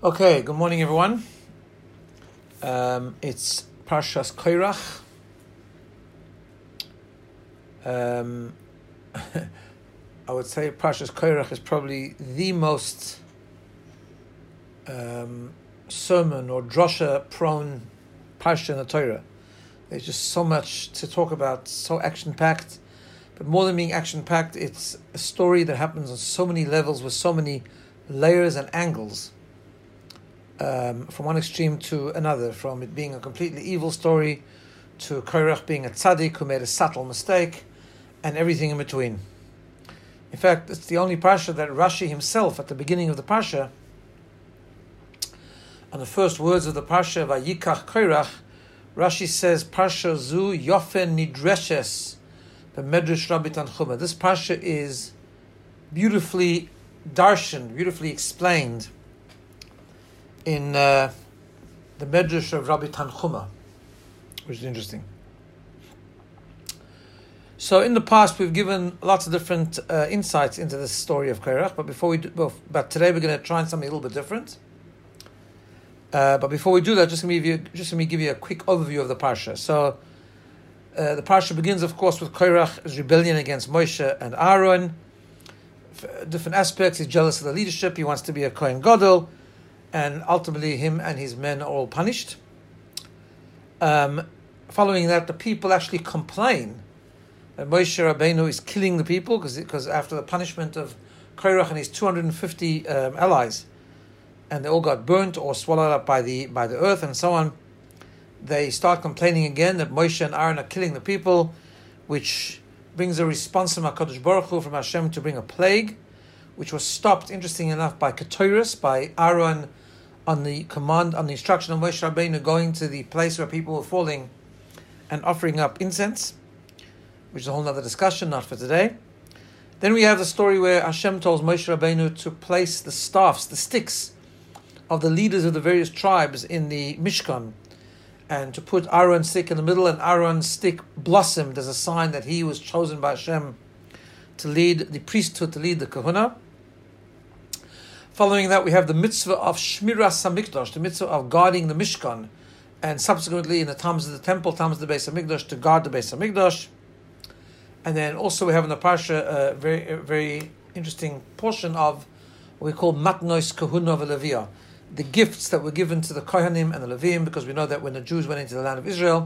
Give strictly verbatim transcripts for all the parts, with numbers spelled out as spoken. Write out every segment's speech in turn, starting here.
Okay, good morning, everyone. Um, it's Parshas Korach. Um, I would say Parshas Korach is probably the most um, sermon or drosha-prone parsha in the Torah. There's just so much to talk about, so action-packed. But more than being action-packed, it's a story that happens on so many levels with so many layers and angles. Um, from one extreme to another, from it being a completely evil story to Korach being a tzaddik who made a subtle mistake, and everything in between. In fact, it's the only parsha that Rashi himself, at the beginning of the parsha, on the first words of the parsha, Vayikach Korach, Rashi says, Parsha zu yofen nidreshes b'medrash Rabbi Tanchuma. This parsha is beautifully darshan, beautifully explained in uh, the Medrash of Rabbi Tanchuma, which is interesting. So in the past, we've given lots of different uh, insights into this story of Korach, but before we do, well, but today we're going to try something a little bit different. Uh, but before we do that, just let me give you, just let me give you a quick overview of the parsha. So uh, the parsha begins, of course, with Korach's rebellion against Moshe and Aaron. For different aspects, he's jealous of the leadership. He wants to be a Kohen Gadol. And ultimately, him and his men are all punished. Um, following that, the people actually complain that Moshe Rabbeinu is killing the people because after the punishment of Korach and his two hundred fifty um, allies, and they all got burnt or swallowed up by the by the earth and so on, they start complaining again that Moshe and Aaron are killing the people, which brings a response from HaKadosh Baruch Hu, from Hashem, to bring a plague, which was stopped, interesting enough, by Keturus, by Aaron, on the command, on the instruction of Moshe Rabbeinu, going to the place where people were falling and offering up incense, which is a whole other discussion, not for today. Then we have the story where Hashem tells Moshe Rabbeinu to place the staffs, the sticks of the leaders of the various tribes in the Mishkan, and to put Aaron's stick in the middle, and Aaron's stick blossomed as a sign that he was chosen by Hashem to lead the priesthood, to lead the kahuna. Following that, we have the mitzvah of Shmiras HaMikdash, the mitzvah of guarding the Mishkan, and subsequently in the times of the temple, times of the Beis HaMikdash, to guard the Beis HaMikdash. And then also we have in the parsha a very, a very interesting portion of what we call Matnos Kahuna v'Leviyah, the gifts that were given to the Kohanim and the Levim, because we know that when the Jews went into the land of Israel,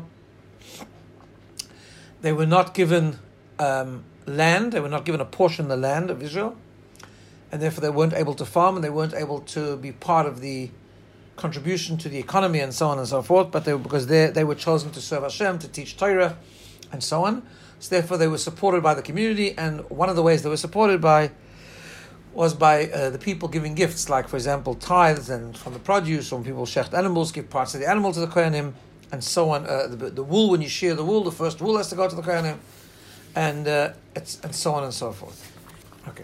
they were not given um, land, they were not given a portion of the land of Israel, and therefore they weren't able to farm, and they weren't able to be part of the contribution to the economy and so on and so forth, but they were, because they they were chosen to serve Hashem, to teach Torah, and so on. So therefore they were supported by the community, and one of the ways they were supported by was by uh, the people giving gifts, like, for example, tithes and from the produce, or when people shecht animals, give parts of the animal to the Kohanim, and so on. Uh, the, the wool, when you shear the wool, the first wool has to go to the Kohanim, and, uh, it's, and so on and so forth. Okay.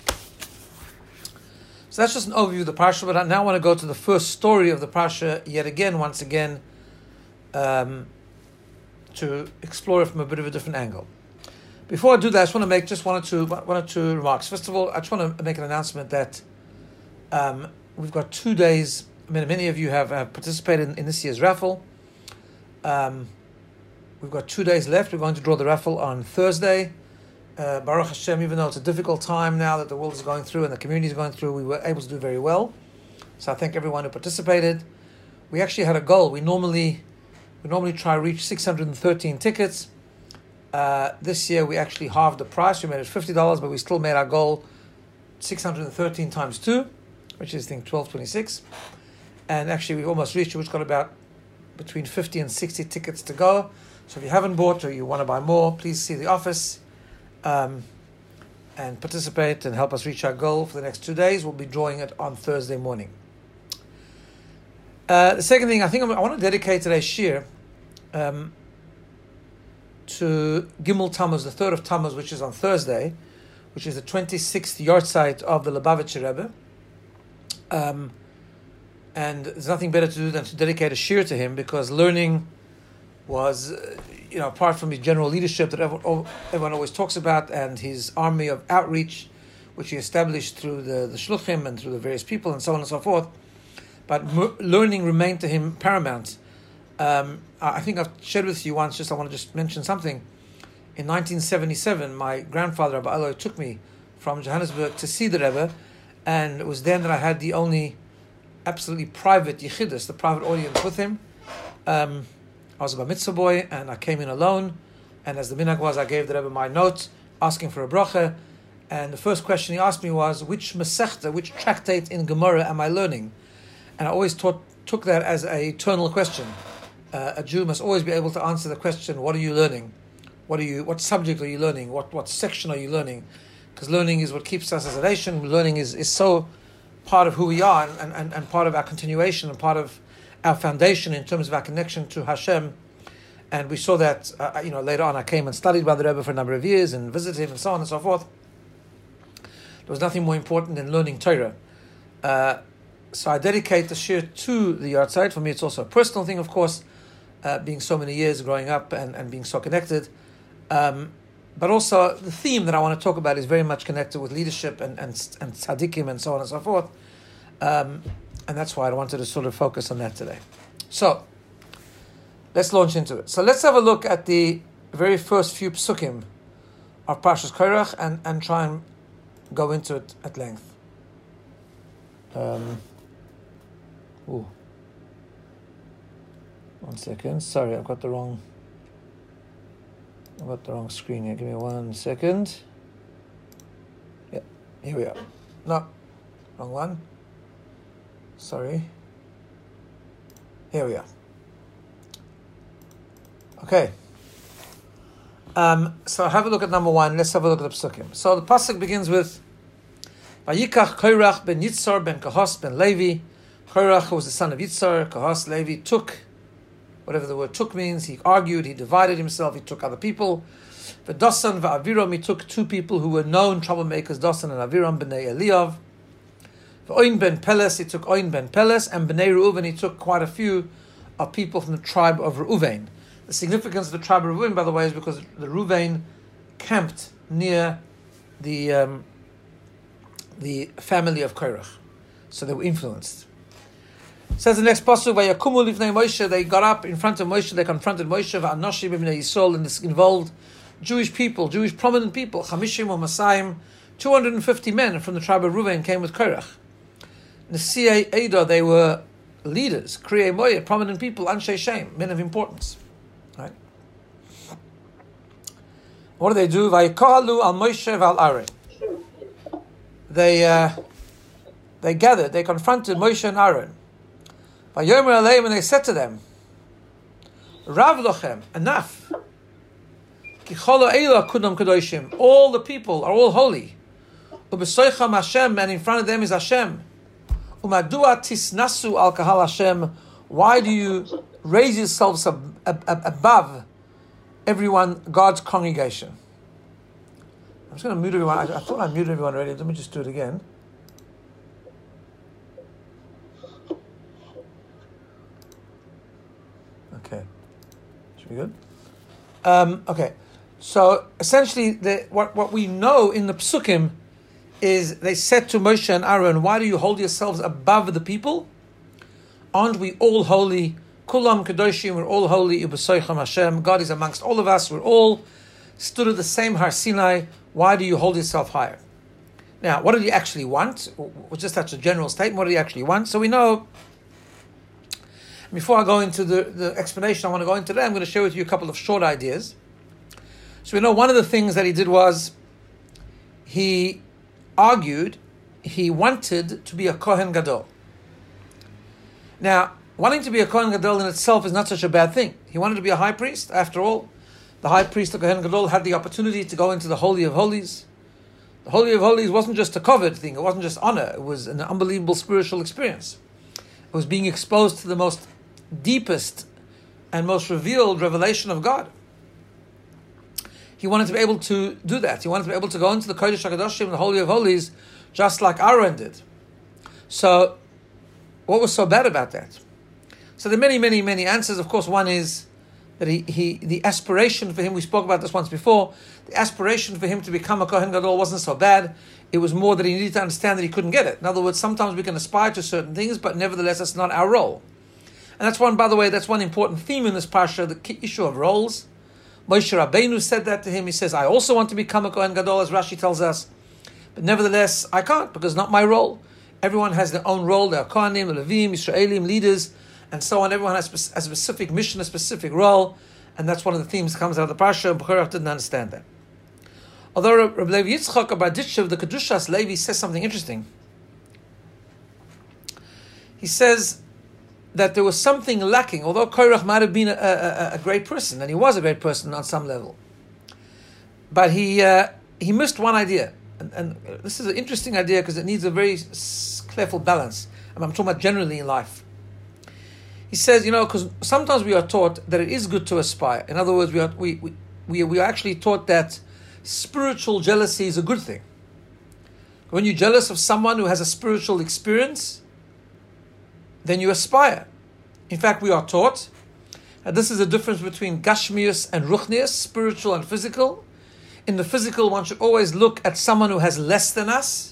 So that's just an overview of the parsha, but I now want to go to the first story of the parsha yet again, once again, um, to explore it from a bit of a different angle. Before I do that, I just want to make just one or two, one or two remarks. First of all, I just want to make an announcement that um, we've got two days. I mean, many of you have, have participated in, in this year's raffle. Um, we've got two days left. We're going to draw the raffle on Thursday. Uh, Baruch Hashem, even though it's a difficult time now that the world is going through and the community is going through, we were able to do very well. So I thank everyone who participated. We actually had a goal. We normally we normally try to reach six hundred thirteen tickets. Uh, this year we actually halved the price. We made it fifty dollars, but we still made our goal six hundred thirteen times two, which is, I think, twelve twenty-six. And actually we've almost reached it. We've got about between fifty and sixty tickets to go. So if you haven't bought or you want to buy more, please see the office. Um, and participate and help us reach our goal for the next two days. We'll be drawing it on Thursday morning. Uh, the second thing, I think I'm, I want to dedicate today's shir um, to Gimel Tammuz, the third of Tammuz, which is on Thursday, which is the twenty-sixth yahrzeit of the Lubavitcher Rebbe. Um, and there's nothing better to do than to dedicate a shir to him, because learning was, uh, you know, apart from his general leadership that everyone, everyone always talks about, and his army of outreach, which he established through the, the shluchim and through the various people and so on and so forth, but m- learning remained to him paramount. Um, I think I've shared with you once, just I want to just mention something. In nineteen seventy-seven, my grandfather, Abba Aloy, took me from Johannesburg to see the Rebbe, and it was then that I had the only absolutely private yichidus, the private audience with him. Um, I was a bar mitzvah boy, and I came in alone, and as the minhag was, I gave the Rebbe my note, asking for a bracha, and the first question he asked me was, which Masechta, which tractate in Gemara am I learning? And I always taught, took that as an eternal question. Uh, a Jew must always be able to answer the question, what are you learning? What are you? What subject are you learning? What what section are you learning? Because learning is what keeps us as a nation. Learning is, is so part of who we are, and, and, and part of our continuation, and part of our foundation in terms of our connection to Hashem. And we saw that, uh, you know, later on I came and studied by the Rebbe for a number of years and visited him and so on and so forth. There was nothing more important than learning Torah. Uh, so I dedicate the shir to the Yahrzeit. For me, it's also a personal thing, of course, uh, being so many years growing up and, and being so connected. Um, but also the theme that I want to talk about is very much connected with leadership and, and, and tzaddikim and so on and so forth. Um, and that's why I wanted to sort of focus on that today. So, let's launch into it. So let's have a look at the very first few psukim of Parshas Korach and, and try and go into it at length. Um, ooh. One second. Sorry, I've got the wrong... I've got the wrong screen here. Give me one second. Yeah, here we are. No, wrong one. Sorry. Here we are. Okay. Um, so have a look at number one. Let's have a look at the psukim. So the pasuk begins with Vayikach Korach ben Yitzhar ben Kahos ben Levi. Korach was the son of Yitzhar. Kahos, Levi took, whatever the word took means, he argued, he divided himself, he took other people. V'Dasan v'Aviram, he took two people who were known troublemakers, Dasan and Aviram, b'nei Eliav. V'Oin ben Peles, he took Oin ben Peles, and b'nei Reuven, he took quite a few of people from the tribe of Reuven. The significance of the tribe of Reuven, by the way, is because the Reuven camped near the um, the family of Korach, so they were influenced. It says the next pasuk, "Vayakumu lifnei Moshe." They got up in front of Moshe. They confronted Moshe. Va'anoshim b'nei Yisrael, and this involved Jewish people, Jewish prominent people. Chamishim or Masayim, two hundred and fifty men from the tribe of Reuven came with Korach. Nesiei Edo, they were leaders. Kriyei Moyeh, prominent people. Anshe Shem, men of importance. Right? What do they do? Vayikalu al Moshe v'al Aaron. They uh, they gathered. They confronted Moshe and Aaron. Vayomer aleim, and they said to them, Rav lochem, enough. Ki cholo eila kudam kadoshim. All the people are all holy. Ubesoicham Hashem, and in front of them is Hashem. Umadua tisnasu al kahal Hashem. Why do you raise yourselves ab- ab- ab- above everyone, God's congregation? I'm just going to mute everyone. I, I thought I muted everyone already. Let me just do it again. Okay. Should be good. Um, okay. So essentially, the, what, what we know in the psukim is they said to Moshe and Aaron, why do you hold yourselves above the people? Aren't we all holy? Kulam Kedoshim, we're all holy. Ubesoicham Hashem, God is amongst all of us. We're all stood at the same Har Sinai. Why do you hold yourself higher? Now, what do you actually want? Well, just such a general statement. What do you actually want? So we know. Before I go into the, the explanation I want to go into today, I'm going to share with you a couple of short ideas. So we know one of the things that he did was he argued he wanted to be a Kohen Gadol. Now, wanting to be a Kohen Gadol in itself is not such a bad thing. He wanted to be a high priest. After all, the high priest of Kohen Gadol had the opportunity to go into the Holy of Holies. The Holy of Holies wasn't just a covered thing. It wasn't just honor. It was an unbelievable spiritual experience. It was being exposed to the most deepest and most revealed revelation of God. He wanted to be able to do that. He wanted to be able to go into the Kodesh HaKadoshim, the Holy of Holies, just like Aaron did. So, what was so bad about that? So there are many, many, many answers. Of course, one is that he, he the aspiration for him, we spoke about this once before, the aspiration for him to become a Kohen Gadol wasn't so bad. It was more that he needed to understand that he couldn't get it. In other words, sometimes we can aspire to certain things, but nevertheless, that's not our role. And that's one, by the way, that's one important theme in this parsha, the issue of roles. Moshe Rabbeinu said that to him. He says, I also want to become a Kohen Gadol, as Rashi tells us. But nevertheless, I can't, because it's not my role. Everyone has their own role. There are Kohanim, Levim, Israelim, leaders, and so on. Everyone has a specific mission, a specific role. And that's one of the themes that comes out of the parsha, and Korach didn't understand that. Although Rabbi Levi Yitzchak Abaditchev, the Kedushas Levi, says something interesting. He says that there was something lacking, although Korach might have been a, a, a great person, and he was a great person on some level. But he uh, he missed one idea. And, and this is an interesting idea because it needs a very careful balance. And I'm talking about generally in life. He says, you know, because sometimes we are taught that it is good to aspire. In other words, we are we we, we, we are actually taught that spiritual jealousy is a good thing. When you're jealous of someone who has a spiritual experience, then you aspire. In fact, we are taught that this is the difference between gashmius and ruchnius, spiritual and physical. In the physical, one should always look at someone who has less than us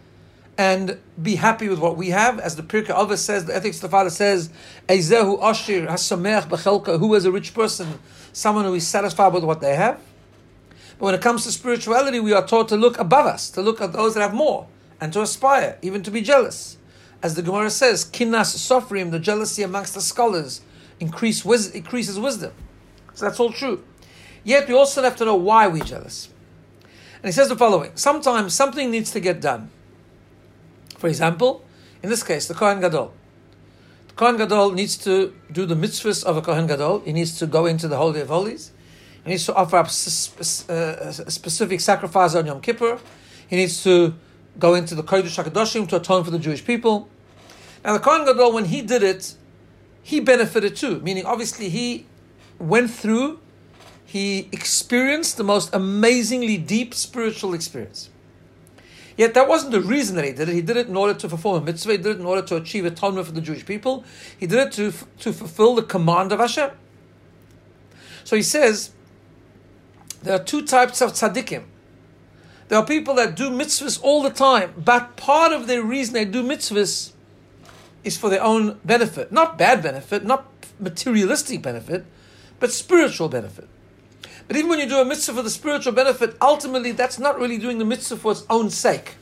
and be happy with what we have. As the Pirkei Avos says, the Ethics of the Father says, Eizehu Ashir Hasameach Bechelka, who is a rich person, someone who is satisfied with what they have. But when it comes to spirituality, we are taught to look above us, to look at those that have more, and to aspire, even to be jealous. As the Gemara says, Kinnas Sofrim, the jealousy amongst the scholars, increase wis- increases wisdom. So that's all true. Yet we also have to know why we're jealous. And he says the following: sometimes something needs to get done. For example, in this case, the Kohen Gadol. The Kohen Gadol needs to do the mitzvahs of a Kohen Gadol. He needs to go into the Holy of Holies. He needs to offer up a specific sacrifice on Yom Kippur. He needs to go into the Kodesh HaKadoshim to atone for the Jewish people. Now the Kohen Gadol, when he did it, he benefited too. Meaning, obviously, he went through, he experienced the most amazingly deep spiritual experience. Yet that wasn't the reason that he did it. He did it in order to fulfill a mitzvah. He did it in order to achieve atonement for the Jewish people. He did it to, to fulfill the command of Hashem. So he says, there are two types of tzaddikim. There are people that do mitzvahs all the time, but part of their reason they do mitzvahs is for their own benefit. Not bad benefit, not materialistic benefit, but spiritual benefit. But even when you do a mitzvah for the spiritual benefit, ultimately that's not really doing the mitzvah for its own sake.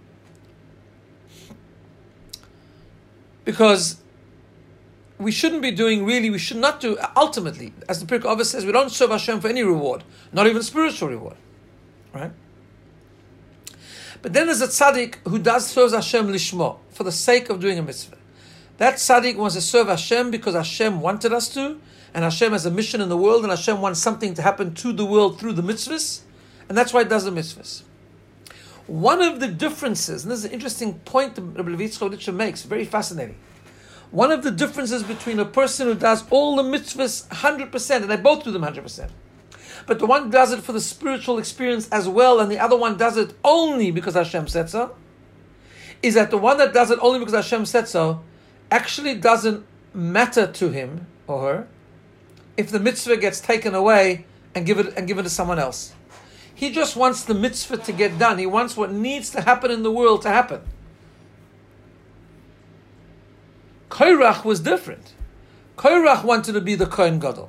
Because we shouldn't be doing really, we should not do, ultimately, as the Pirkei Avos says, we don't serve Hashem for any reward, not even spiritual reward. Right? But then there's a tzaddik who does serve Hashem lishmo, for the sake of doing a mitzvah. That tzaddik wants to serve Hashem because Hashem wanted us to, and Hashem has a mission in the world, and Hashem wants something to happen to the world through the mitzvahs, and that's why he does the mitzvahs. One of the differences, and this is an interesting point that Rabbi Levi Yitzchak Abaditchev makes, very fascinating. One of the differences between a person who does all the mitzvahs one hundred percent, and they both do them one hundred percent, but the one does it for the spiritual experience as well, and the other one does it only because Hashem said so, is that the one that does it only because Hashem said so actually doesn't matter to him or her if the mitzvah gets taken away and give it and give it to someone else. He just wants the mitzvah to get done. He wants what needs to happen in the world to happen. Korach was different. Korach wanted to be the Kohen Gadol.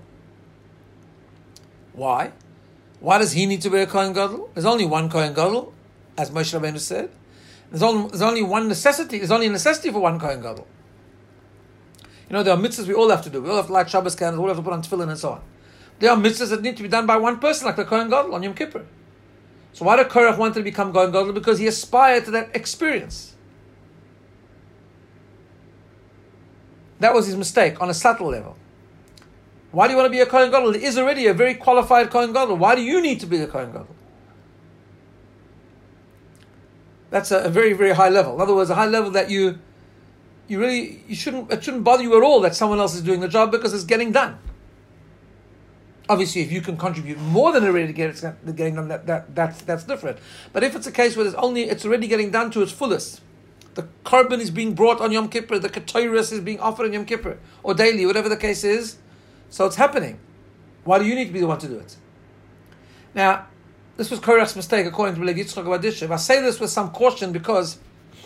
Why? Why does he need to be a Kohen Gadol? There's only one Kohen Gadol, as Moshe Rabbeinu said. There's only, there's only one necessity. There's only a necessity for one Kohen Gadol. You know, there are mitzvahs we all have to do. We all have to light Shabbos candles, we all have to put on tefillin and so on. There are mitzvahs that need to be done by one person, like the Kohen Gadol on Yom Kippur. So why did Korach want to become Kohen Gadol? Because he aspired to that experience. That was his mistake on a subtle level. Why do you want to be a Kohen Gadol? There is already a very qualified Kohen Gadol. Why do you need to be a Kohen Gadol? That's a, a very, very high level. In other words, a high level that you you really you shouldn't it shouldn't bother you at all that someone else is doing the job because it's getting done. Obviously, if you can contribute more than already to get it getting done, that, that that's that's different. But if it's a case where it's only it's already getting done to its fullest, the carbon is being brought on Yom Kippur, the ketoros is being offered on Yom Kippur, or daily, whatever the case is, so it's happening. Why do you need to be the one to do it? Now, this was Korach's mistake according to Lev Yitzchak Badisha. I say this with some caution because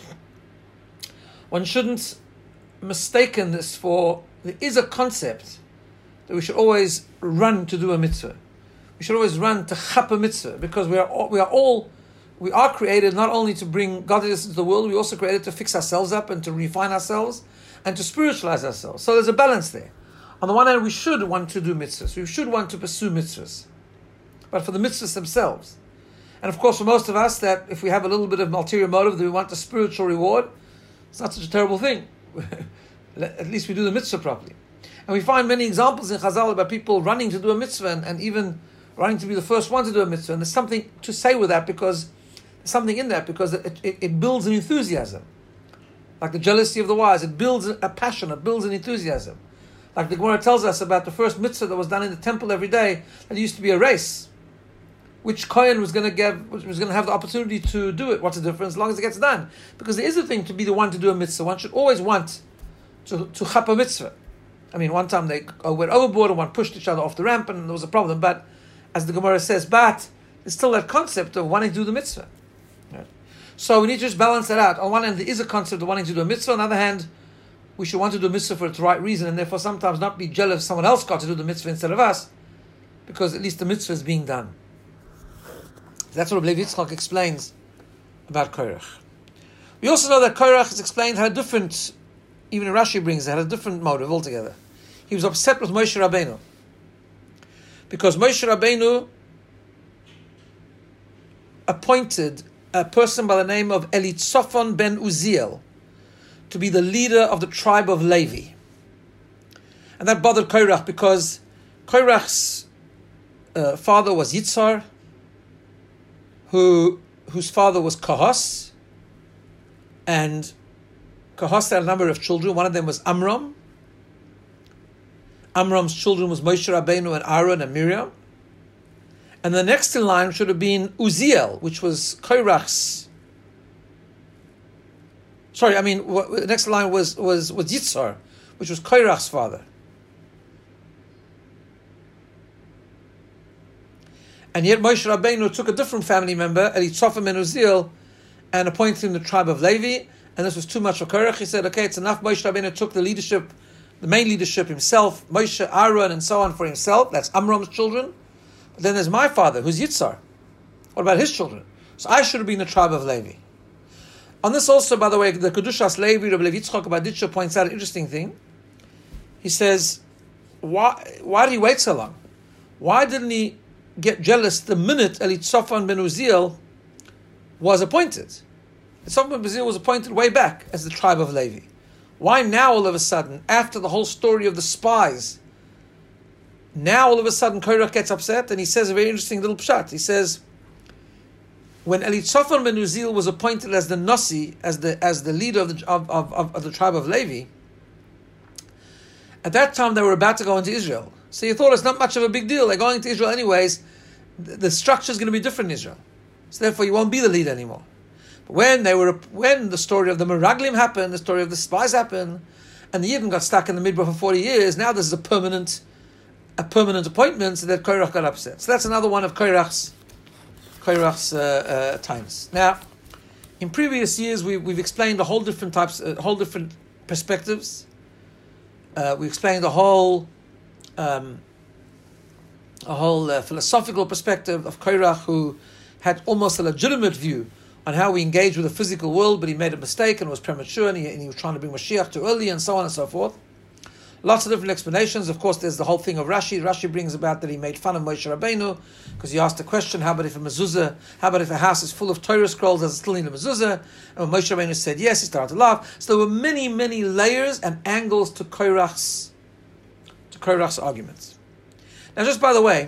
one shouldn't mistaken this for, there is a concept that we should always run to do a mitzvah. We should always run to chap a mitzvah because we are all, we are all we are created not only to bring godliness into the world, we also created to fix ourselves up and to refine ourselves and to spiritualize ourselves. So there's a balance there. On the one hand, we should want to do mitzvahs. We should want to pursue mitzvahs. But for the mitzvahs themselves. And of course, for most of us, that if we have a little bit of ulterior motive that we want a spiritual reward, it's not such a terrible thing. At least we do the mitzvah properly. And we find many examples in Chazal about people running to do a mitzvah and, and even running to be the first one to do a mitzvah. And there's something to say with that because there's something in that because it, it, it builds an enthusiasm. Like the jealousy of the wise, it builds a passion, it builds an enthusiasm. Like the Gemara tells us about the first mitzvah that was done in the temple every day, that used to be a race. Which Kohen was going to give, was going to have the opportunity to do it. What's the difference? As long as it gets done. Because there is a thing to be the one to do a mitzvah. One should always want to to chap a mitzvah. I mean, one time they went overboard and one pushed each other off the ramp and there was a problem. But as the Gemara says, but there's still that concept of wanting to do the mitzvah. Right? So we need to just balance that out. On one hand, there is a concept of wanting to do a mitzvah. On the other hand, we should want to do a mitzvah for its right reason and therefore sometimes not be jealous someone else got to do the mitzvah instead of us, because at least the mitzvah is being done. That's what Lev Yitzchak explains about Korach. We also know that Korach is explained had a different, even Rashi brings it, had a different motive altogether. He was upset with Moshe Rabbeinu. Because Moshe Rabbeinu appointed a person by the name of Elitzofan ben Uziel to be the leader of the tribe of Levi. And that bothered Korach because Korach's uh, father was Yitzhar, who whose father was Kahos, and Kahos had a number of children. One of them was Amram. Amram's children was Moshe Rabbeinu and Aaron and Miriam. And the next in line should have been Uziel, which was Korach's. Sorry, I mean, the next in line was, was, was Yitzhar, which was Korach's father. And yet Moshe Rabbeinu took a different family member, Elitzofan ben Uziel, and appointed him the tribe of Levi. And this was too much for Korach. He said, okay, it's enough. Moshe Rabbeinu took the leadership, the main leadership himself, Moshe, Aaron, and so on for himself. That's Amram's children. But then there's my father, who's Yitzhar. What about his children? So I should have been the tribe of Levi. On this also, by the way, the Kedushas Levi, Rabbi Lev Yitzchak Baditcha points out an interesting thing. He says, why, why did he wait so long? Why didn't he get jealous the minute Elitzofan ben Uziel was appointed? Elitzofan ben Uziel was appointed way back as the tribe of Levi. Why now all of a sudden, after the whole story of the spies, now all of a sudden Korach gets upset and he says a very interesting little pshat. He says, when Elitzofan ben Uziel was appointed as the Nasi, as the as the leader of the of, of, of the tribe of Levi, at that time they were about to go into Israel. So you thought it's not much of a big deal. They're going to Israel anyways. The, the structure is going to be different in Israel. So therefore you won't be the leader anymore. But when they were, when the story of the Meraglim happened, the story of the spies happened, and the Yidden got stuck in the Midbar for forty years, now this is a permanent, a permanent appointment, so that Korach got upset. So that's another one of Korach's, Korach's uh, uh, times. Now, in previous years, we, we've explained a whole different types, a uh, whole different perspectives. Uh, we explained the whole Um, a whole uh, philosophical perspective of Korach, who had almost a legitimate view on how we engage with the physical world, but he made a mistake and was premature, and he, and he was trying to bring Mashiach too early, and so on and so forth. Lots of different explanations. Of course, there's the whole thing of Rashi. Rashi brings about that he made fun of Moshe Rabbeinu because he asked the question: how about if a mezuzah? How about if a house is full of Torah scrolls? Does it still need a mezuzah? And when Moshe Rabbeinu said yes, he started to laugh. So there were many, many layers and angles to Korach's Korach's arguments. Now, just by the way,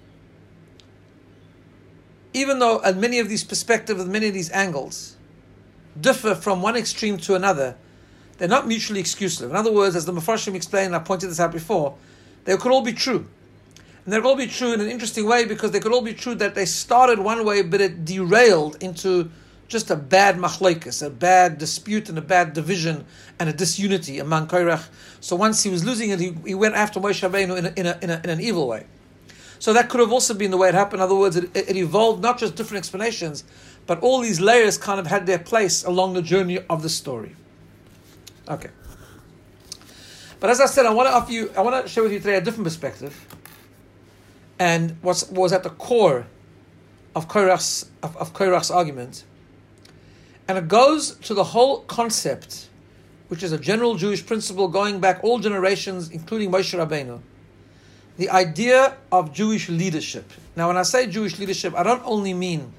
even though at many of these perspectives, many of these angles differ from one extreme to another, they're not mutually exclusive. In other words, as the Mefarshim explained, and I pointed this out before, they could all be true. And they could all be true in an interesting way because they could all be true that they started one way, but it derailed into just a bad machlokes, a bad dispute and a bad division and a disunity among Korach. So once he was losing it, he, he went after Moshe Rabbeinu in a, in, a, in, a, in an evil way. So that could have also been the way it happened. In other words, it, it evolved not just different explanations, but all these layers kind of had their place along the journey of the story. Okay. But as I said, I want to offer you, I want to share with you today a different perspective, and what was at the core of Korach's of, of Korach's argument, and it goes to the whole concept, which is a general Jewish principle going back all generations, including Moshe Rabbeinu. The idea of Jewish leadership. Now, when I say Jewish leadership, I don't only mean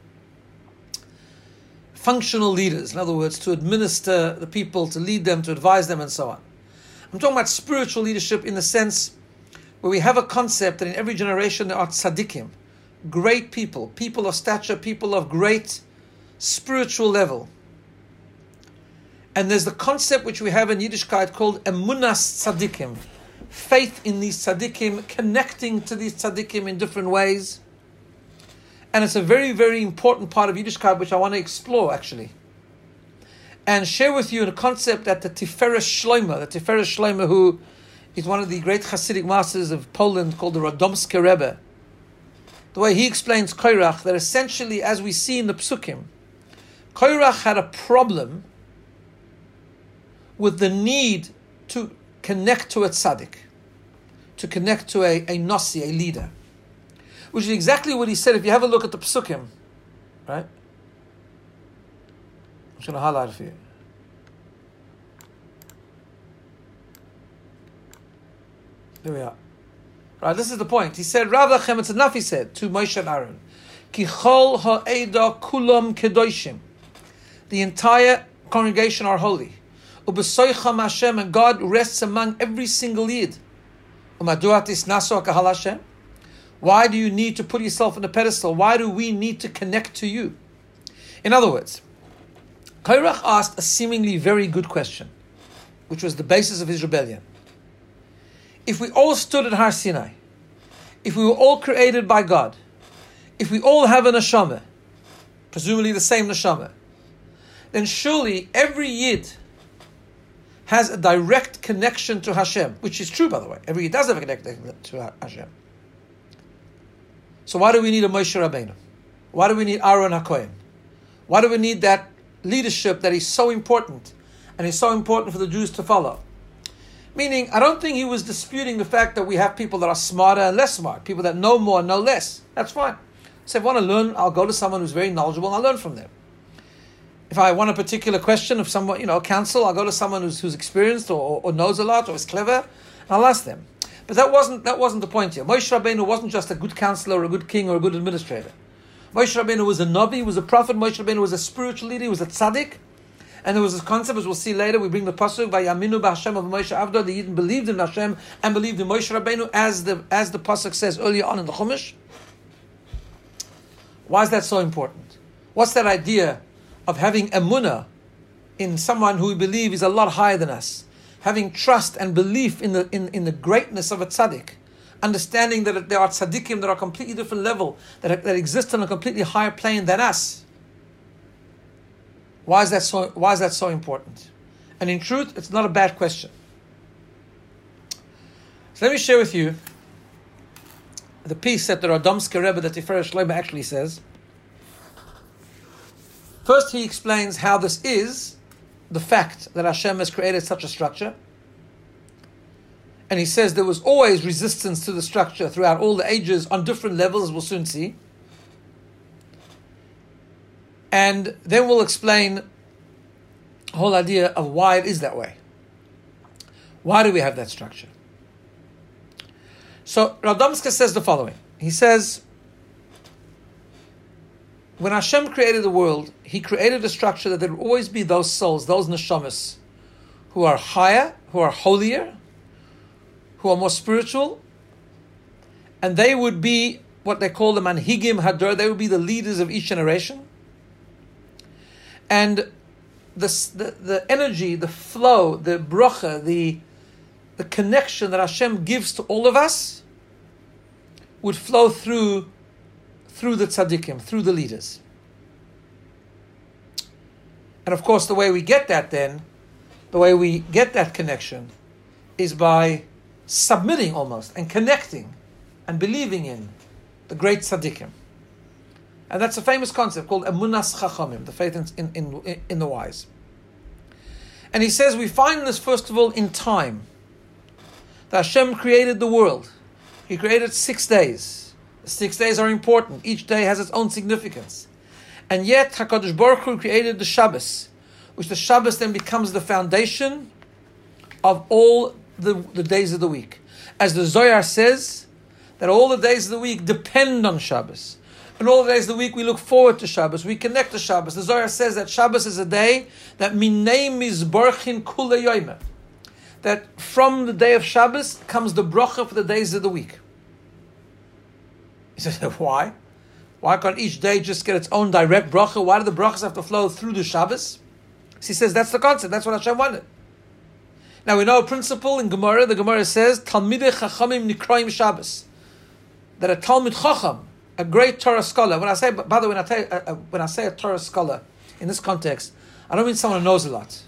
functional leaders, in other words, to administer the people, to lead them, to advise them, and so on. I'm talking about spiritual leadership in the sense where we have a concept that in every generation there are tzaddikim, great people, people of stature, people of great spiritual level. And there's the concept which we have in Yiddishkeit called emunas tzaddikim, faith in these tzaddikim, connecting to these tzaddikim in different ways. And it's a very, very important part of Yiddishkeit which I want to explore actually. And share with you a concept that the Tiferes Shlomo, the Tiferes Shlomo, who is one of the great Hasidic masters of Poland called the Radomski Rebbe, the way he explains Korach, that essentially, as we see in the Psukim, Korach had a problem with the need to connect to a tzaddik, to connect to a, a nasi, a leader, which is exactly what he said. If you have a look at the Psukim, right? I'm just going to highlight it for you. There we are. Right, this is the point. He said, Rav Lachem Tzanafi said to Moshe and Aaron, Ki chol ha'eda kulam kedoshim. The entire congregation are holy. Ubesoicham Hashem, and God rests among every single yid. Umaduat isnaso kahal Hashem. Why do you need to put yourself on a pedestal? Why do we need to connect to you? In other words, Korach asked a seemingly very good question, which was the basis of his rebellion. If we all stood at Har Sinai, if we were all created by God, if we all have a neshama, presumably the same neshama, then surely every yid has a direct connection to Hashem, which is true, by the way. Every yid does have a connection to Hashem. So why do we need a Moshe Rabbeinu? Why do we need Aaron HaKohen? Why do we need that leadership that is so important and is so important for the Jews to follow? Meaning, I don't think he was disputing the fact that we have people that are smarter and less smart, people that know more and know less. That's fine. So if I want to learn, I'll go to someone who's very knowledgeable and I'll learn from them. If I want a particular question of someone, you know, counsel, I'll go to someone who's, who's experienced or, or knows a lot or is clever, and I'll ask them. But that wasn't that wasn't the point here. Moshe Rabbeinu wasn't just a good counselor or a good king or a good administrator. Moshe Rabbeinu was a Navi, was a prophet. Moshe Rabbeinu was a spiritual leader, he was a tzaddik. And there was this concept, as we'll see later, we bring the pasuk, Vayaminu b'Hashem of Moshe Avdo, the Yidden believed in Hashem and believed in Moshe Rabbeinu, as the as the pasuk says earlier on in the Chumash. Why is that so important? What's that idea of having emunah in someone who we believe is a lot higher than us? Having trust and belief in the in, in the greatness of a tzaddik. Understanding that there are tzaddikim that are completely different level, that, that exist on a completely higher plane than us. Why is that so? Why is that so important? And in truth, it's not a bad question. So let me share with you the piece that the Radomski Rebbe, the Tiferes Shlomo, actually says. First, he explains how this is the fact that Hashem has created such a structure. And he says there was always resistance to the structure throughout all the ages on different levels, as we'll soon see. And then we'll explain the whole idea of why it is that way. Why do we have that structure? So Radomski says the following. He says, when Hashem created the world, He created a structure that there would always be those souls, those neshamas, who are higher, who are holier, who are more spiritual, and they would be what they call the manhigim hador. They would be the leaders of each generation. And the, the the energy, the flow, the bracha, the the connection that Hashem gives to all of us would flow through through the tzaddikim, through the leaders. And of course, the way we get that then, the way we get that connection is by submitting almost and connecting and believing in the great tzaddikim. And that's a famous concept called emunas chachamim, the faith in, in, in, in the wise. And he says we find this first of all in time. That Hashem created the world. He created six days. The six days are important. Each day has its own significance. And yet HaKadosh Baruch Hu created the Shabbos, which the Shabbos then becomes the foundation of all the, the days of the week. As the Zohar says, that all the days of the week depend on Shabbos. And all the days of the week we look forward to Shabbos. We connect to Shabbos. The Zohar says that Shabbos is a day that minei mizborchin kula yoyme. That from the day of Shabbos comes the bracha for the days of the week. He says, why? Why can't each day just get its own direct bracha? Why do the brachas have to flow through the Shabbos? So he says that's the concept. That's what Hashem wanted. Now we know a principle in Gemara. The Gemara says, Talmidei Chachamim Nikraim Shabbos. That a Talmid Chacham, a great Torah scholar. When I say, by the way, when I, tell, uh, when I say a Torah scholar in this context, I don't mean someone who knows a lot.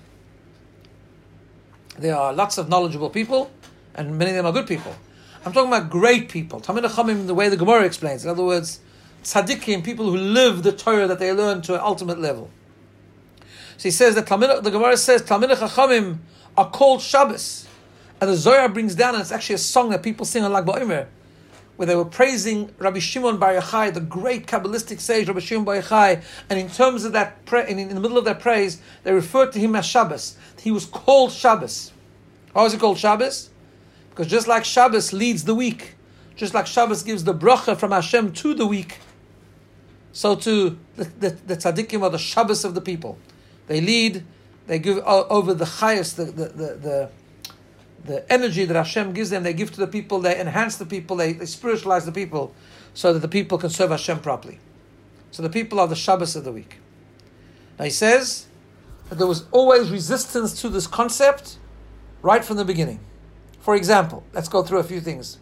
There are lots of knowledgeable people, and many of them are good people. I'm talking about great people. Talmid Chachamim, the way the Gemara explains. In other words, tzaddikim, people who live the Torah that they learn to an ultimate level. So he says that Talmid, the Gemara says Talmid Chachamim are called Shabbos, and the Zohar brings down, and it's actually a song that people sing on Lag BaOmer, where they were praising Rabbi Shimon Bar Yochai, the great Kabbalistic sage Rabbi Shimon Bar Yochai, and in terms of that, pra- in, in the middle of their praise, they referred to him as Shabbos. He was called Shabbos. Why was he called Shabbos? Because just like Shabbos leads the week, just like Shabbos gives the bracha from Hashem to the week, so too the, the, the tzaddikim are the Shabbos of the people. They lead, they give over the highest, the the, the, the the energy that Hashem gives them, they give to the people, they enhance the people, they, they spiritualize the people, so that the people can serve Hashem properly. So the people are the Shabbos of the week. Now he says that there was always resistance to this concept right from the beginning. For example, let's go through a few things.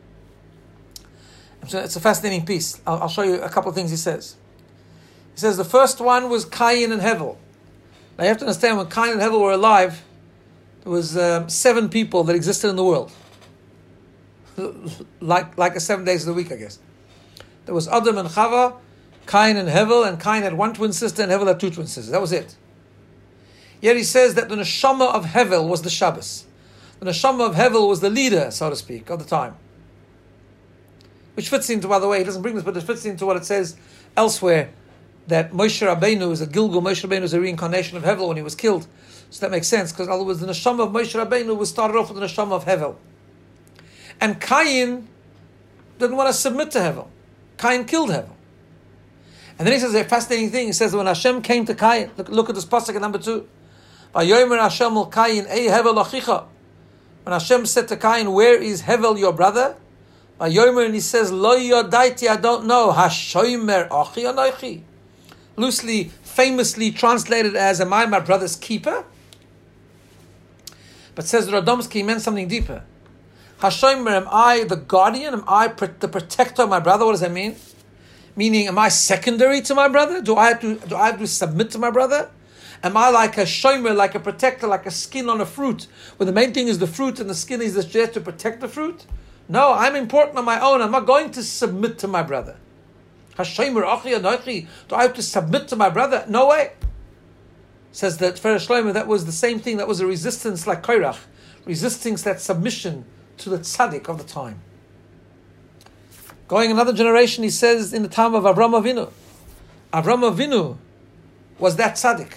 It's a fascinating piece. I'll, I'll show you a couple of things he says. He says the first one was Cain and Hevel. Now you have to understand, when Cain and Hevel were alive, there was um, seven people that existed in the world. Like like a seven days of the week, I guess. There was Adam and Chava, Cain and Hevel, and Cain had one twin sister and Hevel had two twin sisters. That was it. Yet he says that the neshama of Hevel was the Shabbos. The neshama of Hevel was the leader, so to speak, of the time. Which fits into, by the way, he doesn't bring this, but it fits into what it says elsewhere, that Moshe Rabbeinu is a Gilgul, Moshe Rabbeinu is a reincarnation of Hevel when he was killed. So that makes sense, because in other words, the neshama of Moshe Rabbeinu was started off with the neshama of Hevel. And Cain didn't want to submit to Hevel. Cain killed Hevel. And then he says a fascinating thing. He says that when Hashem came to Cain, look, look at this pasuk in number two. Vayomer Hashem el Cain, Ei Hevel achicha. When Hashem said to Cain, where is Hevel your brother? Vayomer, and he says, Lo yodaiti, I don't know. Hashomer achi anochi. Loosely, famously translated as, am I my brother's keeper? But says Radomsky, he meant something deeper. Hashomer, am I the guardian? Am I the protector of my brother? What does that mean? Meaning, am I secondary to my brother? Do I have to, do I have to submit to my brother? Am I like a shomer, like a protector, like a skin on a fruit, where the main thing is the fruit and the skin is there to protect the fruit? No, I'm important on my own. I'm not going to submit to my brother. Hashomer achi anochi. Do I have to submit to my brother? No way. Says that Tiferes Shlomo, that was the same thing. That was a resistance like Korach, resisting that submission to the tzaddik of the time. Going another generation, he says in the time of Avram Avinu. Avram Avinu was that tzaddik.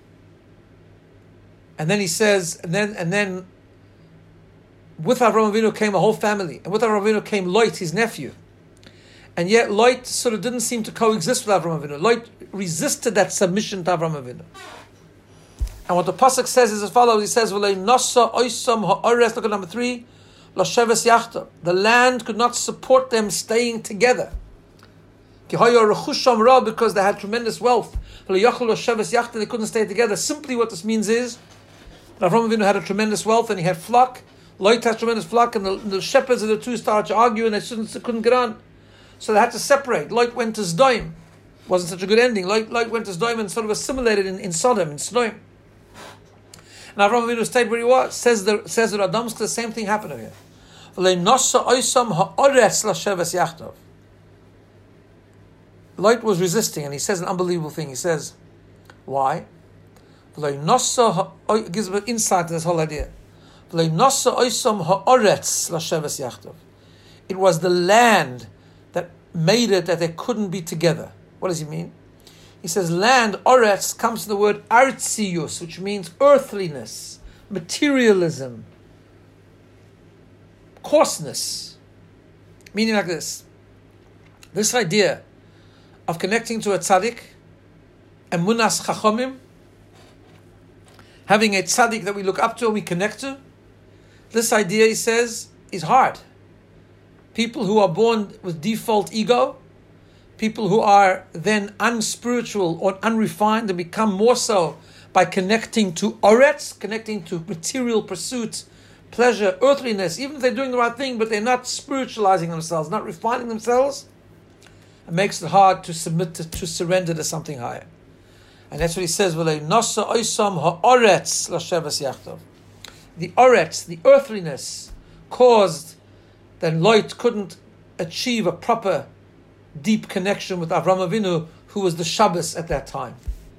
And then he says, and then and then with Avram Avinu came a whole family, and with Avram Avinu came Lot, his nephew. And yet Lot sort of didn't seem to coexist with Avram Avinu. Lot resisted that submission to Avram Avinu. And what the pasuk says is as follows. He says, "V'lei nasa oisam ha'ores." Look at number three. L'sheves yachta. The land could not support them staying together. Ki haya rechusham ra, because they had tremendous wealth. V'lei yachol l'sheves yachta. They couldn't stay together. Simply, what this means is that Avram Avinu had a tremendous wealth and he had flock. Lot had tremendous flock, and the, the shepherds of the two started to argue, and they couldn't, they couldn't get on. So they had to separate. Lot went to Sodom. Wasn't such a good ending. Lot, Lot went to Sodom and sort of assimilated in, in Sodom, in Sodom. And Avram Avinu stayed where he was. Says the says the Radomsk, the same thing happened over here. Lot was resisting, and he says an unbelievable thing. He says, why? It gives an insight to this whole idea. It was the land that made it that they couldn't be together. What does he mean? He says land, oretz, comes from the word artzius, which means earthliness, materialism, coarseness. Meaning like this. This idea of connecting to a tzaddik, emunas chachomim, having a tzaddik that we look up to and we connect to, this idea, he says, is hard. People who are born with default ego, people who are then unspiritual or unrefined and become more so by connecting to oretz, connecting to material pursuits, pleasure, earthliness, even if they're doing the right thing, but they're not spiritualizing themselves, not refining themselves, it makes it hard to submit, to, to surrender to something higher. And that's what he says, the oretz, the earthliness, caused that Lot couldn't achieve a proper, deep connection with Avraham Avinu, who was the Shabbos at that time.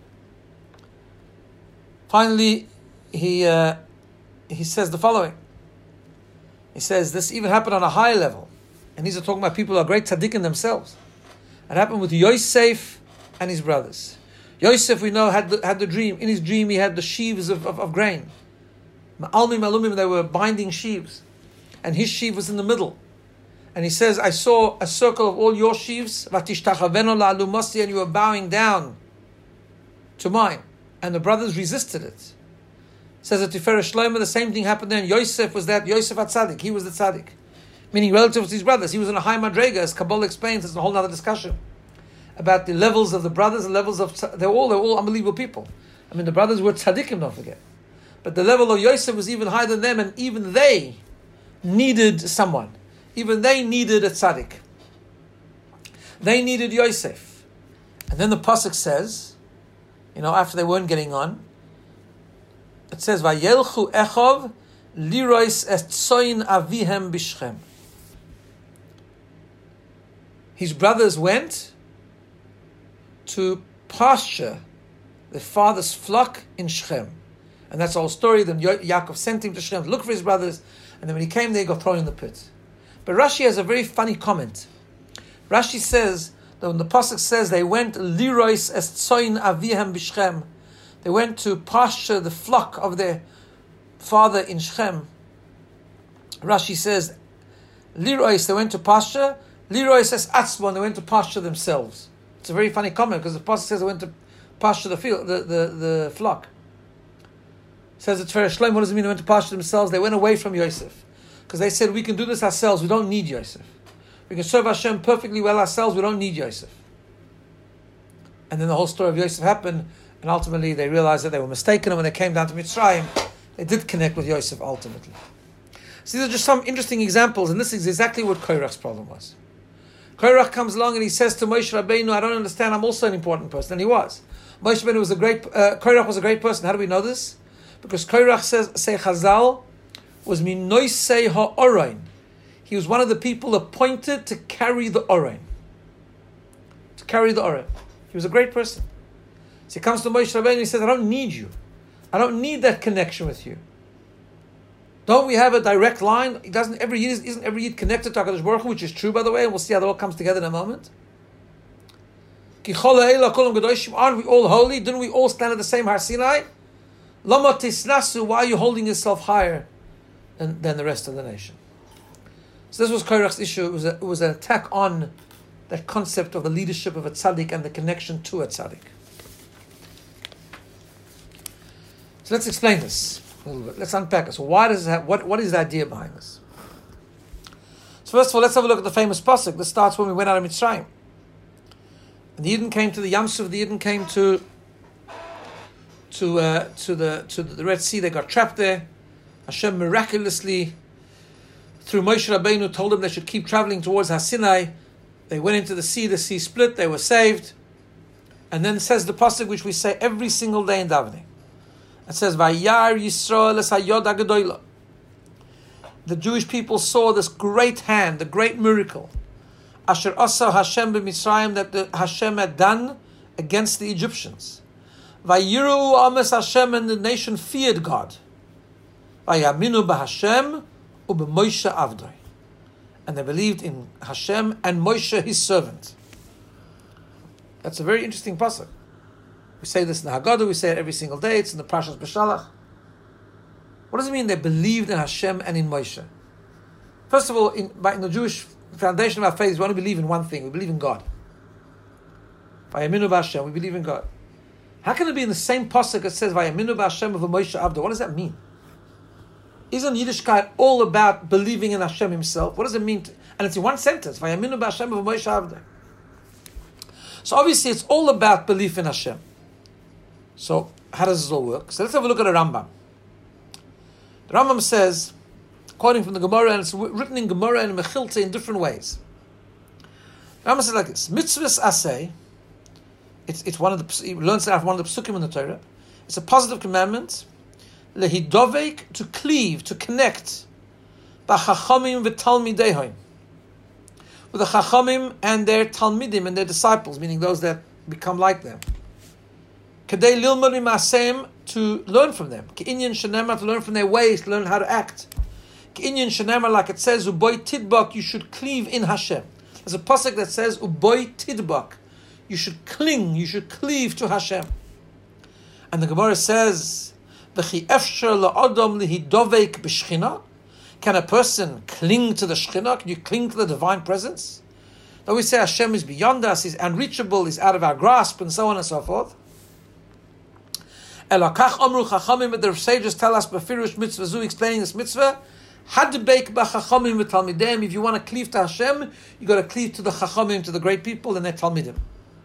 Finally, he uh, he says the following. He says this even happened on a higher level, and these are talking about people who are great tzaddikim themselves. It happened with Yosef and his brothers. Yosef, we know, had the, had the dream. In his dream, he had the sheaves of, of, of grain. Ma'almim alumim, they were binding sheaves, and his sheaf was in the middle. And he says, I saw a circle of all your sheaves, and you were bowing down to mine. And the brothers resisted it. Says that Tiferet Shlomo, the same thing happened then. Yosef was that, Yosef HaTzadik, he was the tzaddik. Meaning relative to his brothers. He was in a high madrega, as Kabbalah explains. It's a whole other discussion about the levels of the brothers, the levels of, they're all, they're all unbelievable people. I mean, the brothers were tzaddikim, don't forget. But the level of Yosef was even higher than them, and even they needed someone. Even they needed a tzaddik. They needed Yosef. And then the pasuk says, you know, after they weren't getting on, it says, Vayelchu echov lirois es tsoin avihem bishchem. His brothers went to pasture the father's flock in Shechem. And that's the whole story. Then Yaakov sent him to Shechem to look for his brothers, and then when he came there, he got thrown in the pit. But Rashi has a very funny comment. Rashi says that when the pasuk says they went lirois es tsoin avihem bishchem, they went to pasture the flock of their father in Shechem. Rashi says lirois, they went to pasture. Lirois es atzmon, they went to pasture themselves. It's a very funny comment because the pasuk says they went to pasture the field, the the, the flock. It says it's Tiferet Shlomo. What does it mean they went to pasture themselves? They went away from Yosef. Because they said, we can do this ourselves, we don't need Yosef. We can serve Hashem perfectly well ourselves, we don't need Yosef. And then the whole story of Yosef happened, and ultimately they realized that they were mistaken, and when they came down to Mitzrayim, they did connect with Yosef ultimately. So these are just some interesting examples, and this is exactly what Korach's problem was. Korach comes along and he says to Moshe Rabbeinu, I don't understand, I'm also an important person, and he was. Moshe Rabbeinu was a great, uh, Korach was a great person. How do we know this? Because Korach says, say Chazal, was minoisei ha'orain. He was one of the people appointed to carry the orain. To carry the orain. He was a great person. So he comes to Moshe Rabbeinu and he says, I don't need you. I don't need that connection with you. Don't we have a direct line? He doesn't every Yid isn't every Yid connected to HaKadosh Baruch Hu, which is true, by the way, and we'll see how that all comes together in a moment. Aren't we all holy? Didn't we all stand at the same Har Sinai? Lama tisnasu, why are you holding yourself higher than, than the rest of the nation? So this was Korach's issue. It was, a, it was an attack on that concept of the leadership of a tzaddik and the connection to a tzaddik. So let's explain this a little bit. Let's unpack it. So why does it have, what, what is the idea behind this? So first of all, let's have a look at the famous pasuk. This starts when we went out of Mitzrayim. And the Yidden came to the Yam Suf, the Yidden came to to uh, to the to the Red Sea. They got trapped there. Hashem miraculously, through Moshe Rabbeinu, told them they should keep traveling towards Har Sinai. They went into the sea, the sea split, they were saved. And then says the pasuk which we say every single day in davening. It says, Vayar Yisrael es hayod hagedola. the Jewish people saw this great hand, the great miracle, Asher Asa Hashem b'Mitzrayim, that the Hashem had done against the Egyptians. Vayiru Ames Hashem, and the nation feared God. Vayaminu b'Hashem u'b'Moshe Avdoi, and they believed in Hashem and Moshe, his servant. That's a very interesting pasuk. We say this in the Haggadah, we say it every single day, it's in the Parshas Beshalach. What does it mean they believed in Hashem and in Moshe? First of all, in, in the Jewish foundation of our faith, we want to believe in one thing, we believe in God. Vayaminu b'Hashem, we believe in God. How can it be in the same pasuk that says Vayaminu b'Hashem of Moshe Avdo? What does that mean? Isn't Yiddishkeit all about believing in Hashem himself? What does it mean? To, and it's in one sentence, Vayaminu b'Hashem of Moshe Avdo. So obviously it's all about belief in Hashem. So how does this all work? So let's have a look at a Rambam. The Rambam says, quoting from the Gemara, and it's written in Gemara and Mechilta in different ways. The Rambam says like this: Mitzvahs aseh. It's it's one of the he learns it out of one of the psukim in the Torah. It's a positive commandment. Lehidovek, to cleave, to connect. B'chachamim v'talmidehoim, with the chachamim and their talmidim and their disciples, meaning those that become like them. Kedei lilmod mimaseim, to learn from them. K'inyan shenemar, to learn from their ways, to learn how to act. K'inyan shenemar, like it says, uboy tidbak, you should cleave in Hashem. There's a pasuk that says, uboy tidbak, you should cling, you should cleave to Hashem. And the Gemara says, v'chi efshar la'adam lihidovek b'shchina, can a person cling to the Shekhinah? Can you cling to the divine presence? Now we say Hashem is beyond us, He's unreachable, He's out of our grasp, and so on and so forth. Elakach Amru Chachamim, but the sages tell us Befirush Mitzvah Zu, explaining this mitzvah. Hadbeik b'Chachamim v'Talmidem. If you want to cleave to Hashem, you got to cleave to the Chachamim, to the great people, and their Talmidim.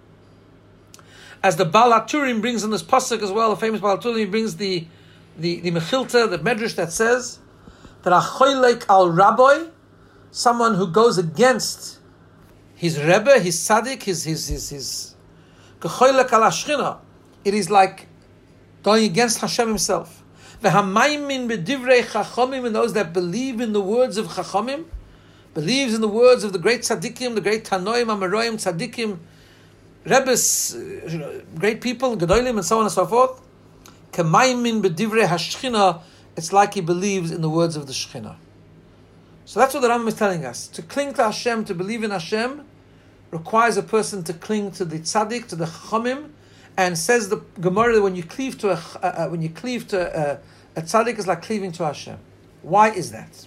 As the Baal HaTurim brings in this pasuk as well, the famous Baal HaTurim brings the the the Mechilta, the Medrash that says that Achoylek al Rabbi, someone who goes against his Rebbe, his Tzaddik, his his his his Kechoylek al Ashchina. It is like going against Hashem himself. V'hamaymin b'divrei chachamim, and those that believe in the words of chachamim, believes in the words of the great tzaddikim, the great tanoim, amaroim, tzaddikim, rebbes, great people, gedolim, and so on and so forth. Kamaymin b'divrei hashchina, it's like he believes in the words of the Shekhinah. So that's what the Rambam is telling us. To cling to Hashem, to believe in Hashem, requires a person to cling to the tzaddik, to the chachamim. And says the Gemara that when you cleave to a uh, when you cleave to a, a tzaddik, is like cleaving to Hashem. Why is that?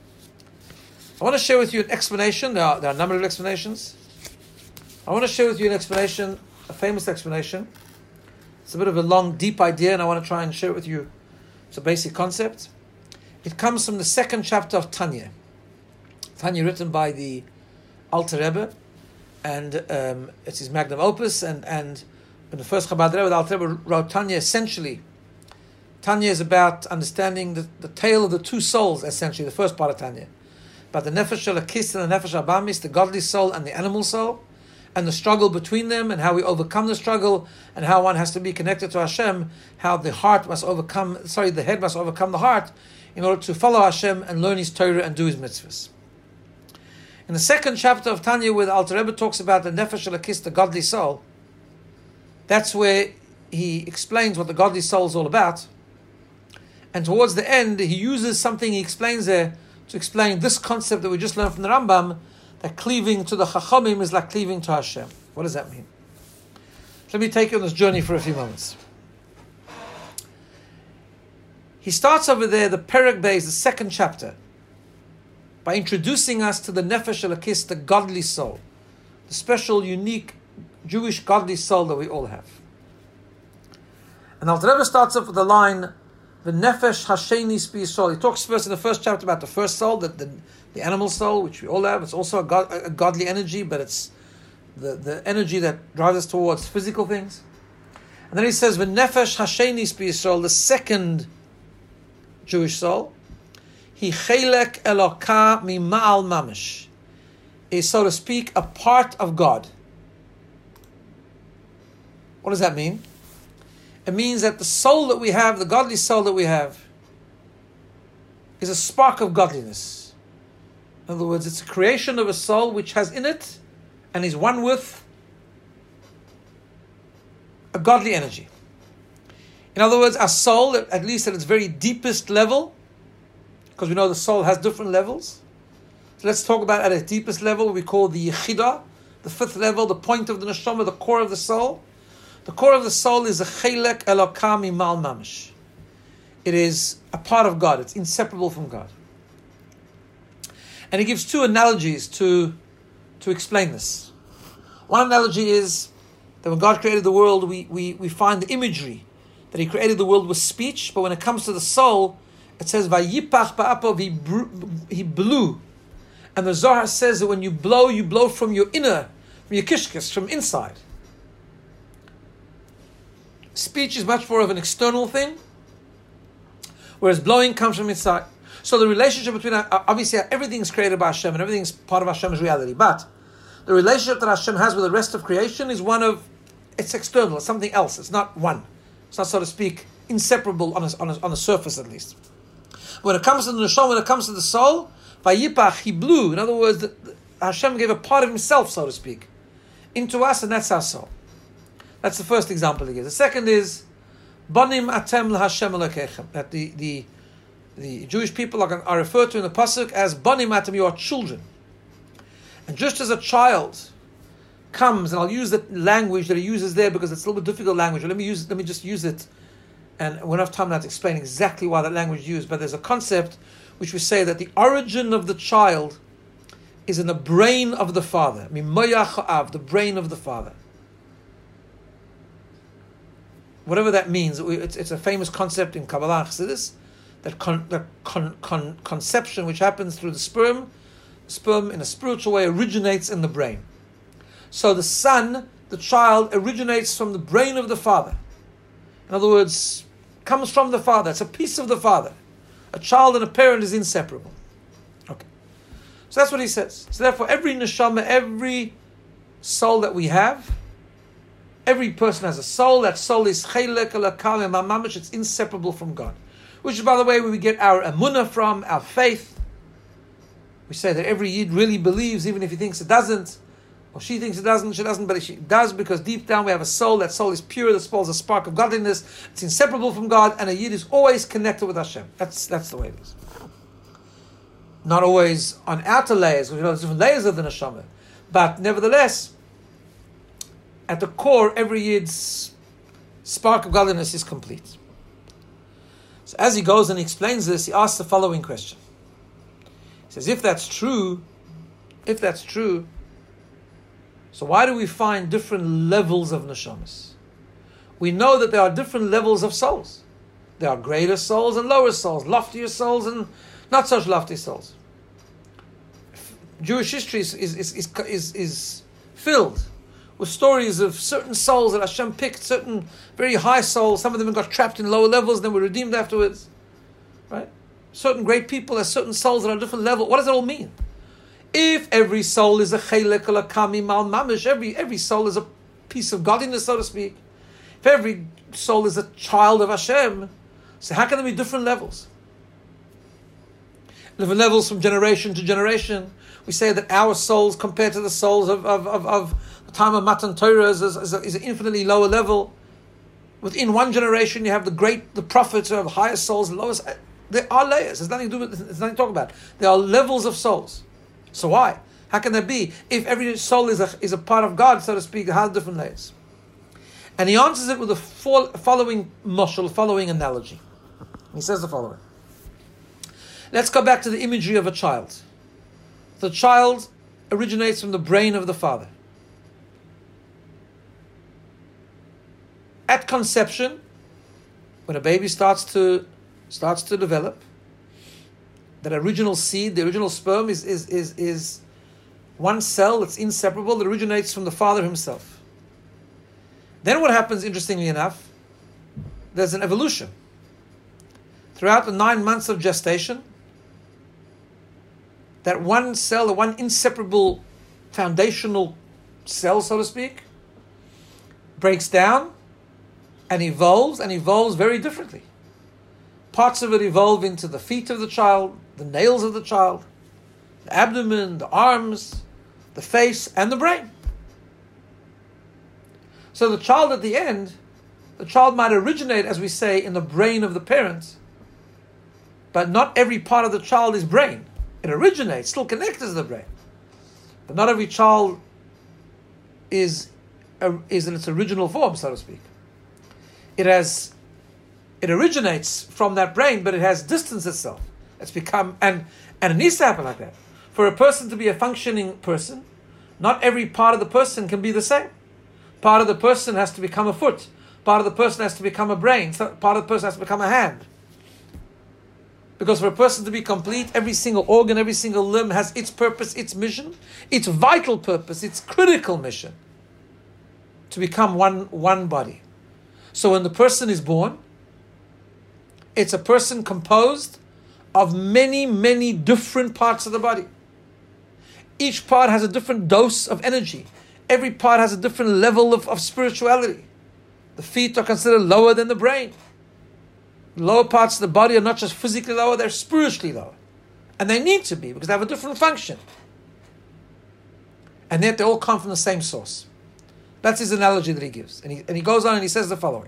I want to share with you an explanation. There are, there are a number of explanations. I want to share with you an explanation, a famous explanation. It's a bit of a long, deep idea, and I want to try and share it with you. It's a basic concept. It comes from the second chapter of Tanya. Tanya, written by the Alter Rebbe, and um, it's his magnum opus, and and. When the first Chabad Rebbe, the Alter Rebbe wrote Tanya, essentially, Tanya is about understanding the, the tale of the two souls, essentially, the first part of Tanya. About the Nefesh Elokis and the Nefesh Abamis, the godly soul and the animal soul, and the struggle between them, and how we overcome the struggle, and how one has to be connected to Hashem, how the heart must overcome, sorry, the head must overcome the heart, in order to follow Hashem and learn His Torah and do His mitzvahs. In the second chapter of Tanya, where the Alter Rebbe talks about the Nefesh Elokis, the godly soul, that's where he explains what the godly soul is all about. And towards the end, he uses something he explains there to explain this concept that we just learned from the Rambam, that cleaving to the Chachamim is like cleaving to Hashem. What does that mean? Let me take you on this journey for a few moments. He starts over there, the Perek Beis, the second chapter, by introducing us to the Nefesh Elokis, the godly soul, the special, unique Jewish godly soul that we all have. And Alter Rebbe starts off with the line, the Nefesh Hasheni Spi soul. He talks first in the first chapter about the first soul, the, the, the animal soul, which we all have. It's also a, god, a godly energy, but it's the, the energy that drives us towards physical things. And then he says, the Nefesh Hasheni Spi soul, the second Jewish soul, He Chelek Eloka Mi Ma'al Mamish, is, so to speak, a part of God. What does that mean? It means that the soul that we have, the godly soul that we have, is a spark of godliness. In other words, it's a creation of a soul which has in it and is one with a godly energy. In other words, our soul, at least at its very deepest level, because we know the soul has different levels. So let's talk about at its deepest level, what we call the Yechidah, the fifth level, the point of the neshama, the core of the soul. The core of the soul is a chelek elokah mimal mamish. It is a part of God. It's inseparable from God. And he gives two analogies to, to explain this. One analogy is that when God created the world, we, we, we find the imagery that he created the world with speech, but when it comes to the soul, it says, Vayipach ba'apo, he blew. And the Zohar says that when you blow, you blow from your inner, from your kishkis, from inside. Speech is much more of an external thing, whereas blowing comes from inside. So the relationship between, obviously everything is created by Hashem and everything's part of Hashem's reality, but the relationship that Hashem has with the rest of creation is one of, it's external, it's something else, it's not one. It's not, so to speak, inseparable on a, on a, on a surface at least. When it comes to the neshama, when it comes to the soul, Vayipach, he blew. In other words, the, the, Hashem gave a part of himself, so to speak, into us, and that's our soul. That's the first example he gives. The second is, Banim atem l'Hashem Elokechem. That the, the, the Jewish people are, are referred to in the pasuk as Banim atem, you are children. And just as a child comes, and I'll use the language that he uses there because it's a little bit difficult language. Let me use, let me just use it, and we don't have time now to explain exactly why that language is used. But there's a concept which we say that the origin of the child is in the brain of the father. Mimoyach the brain of the father. Whatever that means, it's, it's a famous concept in Kabbalah and Chassidus, that con, the con, con, conception which happens through the sperm, sperm in a spiritual way originates in the brain. So the son, the child, originates from the brain of the father. In other words, comes from the father. It's a piece of the father. A child and a parent is inseparable. Okay. So that's what he says. So therefore, every neshama, every soul that we have, every person has a soul. That soul is chelek elokah mamish. It's inseparable from God. Which is, by the way, where we get our emunah from, our faith. We say that every Yid really believes, even if he thinks it doesn't. Or she thinks it doesn't, she doesn't, but she does, because deep down we have a soul. That soul is pure, the soul is a spark of godliness. It's inseparable from God, and a Yid is always connected with Hashem. That's that's the way it is. Not always on outer layers, because you know there's different layers of the neshama. But nevertheless, at the core, every Yid's spark of godliness is complete. So as he goes and he explains this, he asks the following question. He says, if that's true, if that's true, so why do we find different levels of neshamas? We know that there are different levels of souls. There are greater souls and lower souls, loftier souls and not such lofty souls. Jewish history is, is, is, is, is, is filled with stories of certain souls that Hashem picked, certain very high souls. Some of them got trapped in lower levels, then were redeemed afterwards. Right? Certain great people have certain souls that are different level. What does it all mean? If every soul is a chelek elokah mimal mamish, every every soul is a piece of godliness, so to speak. If every soul is a child of Hashem, so how can there be different levels? Different levels from generation to generation. We say that our souls compared to the souls of of, of, of the time of Matan Torah is, is, is an infinitely lower level. Within one generation, you have the great, the prophets who have higher souls, the lowest. There are layers. There's nothing to do with. There's nothing to talk about. There are levels of souls. So why? How can that be? If every soul is a, is a part of God, so to speak, it has different layers. And he answers it with the following mashal, following analogy. He says the following. Let's go back to the imagery of a child. The child originates from the brain of the father. At conception, when a baby starts to starts to develop, that original seed, the original sperm is, is, is, is one cell that's inseparable, that originates from the father himself. Then what happens, interestingly enough, there's an evolution. Throughout the nine months of gestation, that one cell, the one inseparable foundational cell, so to speak, breaks down and evolves, and evolves very differently. Parts of it evolve into the feet of the child, the nails of the child, the abdomen, the arms, the face, and the brain. So the child at the end, the child might originate, as we say, in the brain of the parent, but not every part of the child is brain. It originates, still connected to the brain. But not every child is, uh, is in its original form, so to speak. It has, it originates from that brain, but it has distanced itself. It's become, and, and it needs to happen like that. For a person to be a functioning person, not every part of the person can be the same. Part of the person has to become a foot. Part of the person has to become a brain. Part of the person has to become a hand. Because for a person to be complete, every single organ, every single limb has its purpose, its mission, its vital purpose, its critical mission to become one, one body. So when the person is born, it's a person composed of many, many different parts of the body. Each part has a different dose of energy. Every part has a different level of, of spirituality. The feet are considered lower than the brain. Lower parts of the body are not just physically lower, they're spiritually lower. And they need to be because they have a different function. And yet they all come from the same source. That's his analogy that he gives. And he, and he goes on and he says the following.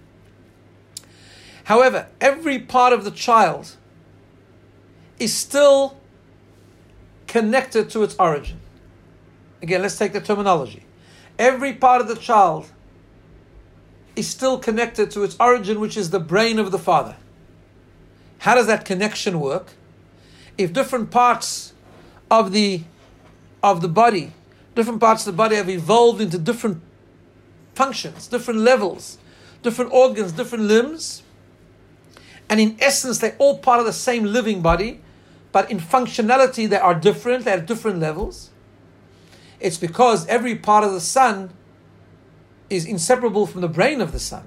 However, every part of the child is still connected to its origin. Again, let's take the terminology. Every part of the child is still connected to its origin, which is the brain of the father. How does that connection work? If different parts of the of the body, different parts of the body have evolved into different functions, different levels, different organs, different limbs, and in essence they're all part of the same living body, but in functionality they are different, they're at different levels. It's because every part of the son is inseparable from the brain of the son.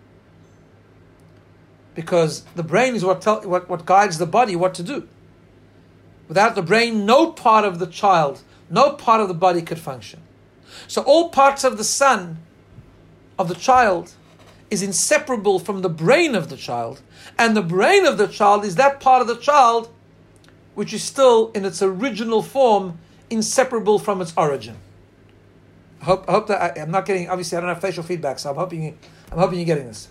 Because the brain is what, tell, what, what guides the body what to do. Without the brain, no part of the child, no part of the body could function. So all parts of the son, of the child, is inseparable from the brain of the child. And the brain of the child is that part of the child which is still in its original form, inseparable from its origin. I hope, I hope that I, I'm not getting, obviously I don't have facial feedback, so I'm hoping, you, I'm hoping you're getting this.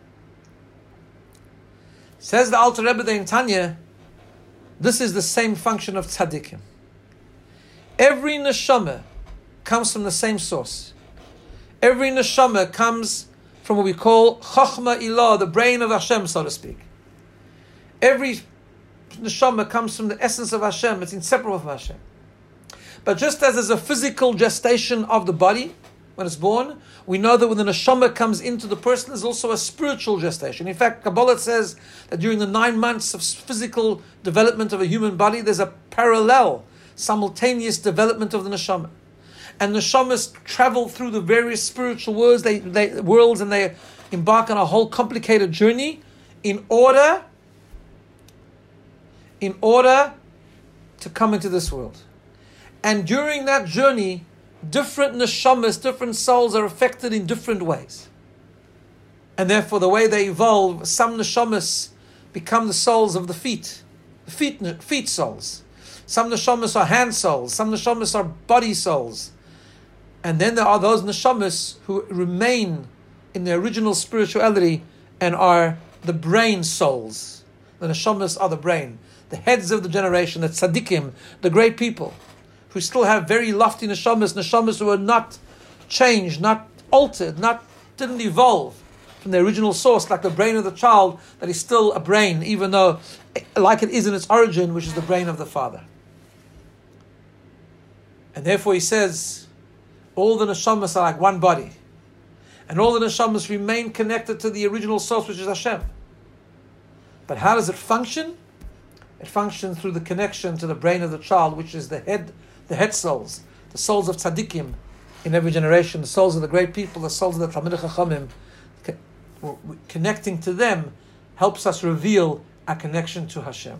Says the Alter Rebbe in Tanya, this is the same function of tzaddikim. Every neshama comes from the same source. Every neshama comes from what we call Chochma Ilah, the brain of Hashem, so to speak. Every neshama comes from the essence of Hashem. It's inseparable from Hashem. But just as there's a physical gestation of the body when it's born, we know that when the neshama comes into the person, there's also a spiritual gestation. In fact, Kabbalah says that during the nine months of physical development of a human body, there's a parallel, simultaneous development of the neshama. And neshamas travel through the various spiritual worlds, they, they, worlds, and they embark on a whole complicated journey in order, in order to come into this world. And during that journey, different neshamas, different souls are affected in different ways. And therefore, the way they evolve, some neshamas become the souls of the feet, the feet, feet souls. Some neshamas are hand souls, some neshamas are body souls. And then there are those neshamas who remain in their original spirituality and are the brain souls. The neshamas are the brain, the heads of the generation, the tzaddikim, the great people, who still have very lofty neshamas, neshamas who are not changed, not altered, not didn't evolve from the original source, like the brain of the child, that is still a brain, even though, like it is in its origin, which is the brain of the father. And therefore he says, all the neshamas are like one body. And all the neshamas remain connected to the original source, which is Hashem. But how does it function? It functions through the connection to the brain of the child, which is the head, the head souls, the souls of tzaddikim in every generation, the souls of the great people, the souls of the Talmidei Chachamim. Connecting to them helps us reveal our connection to Hashem.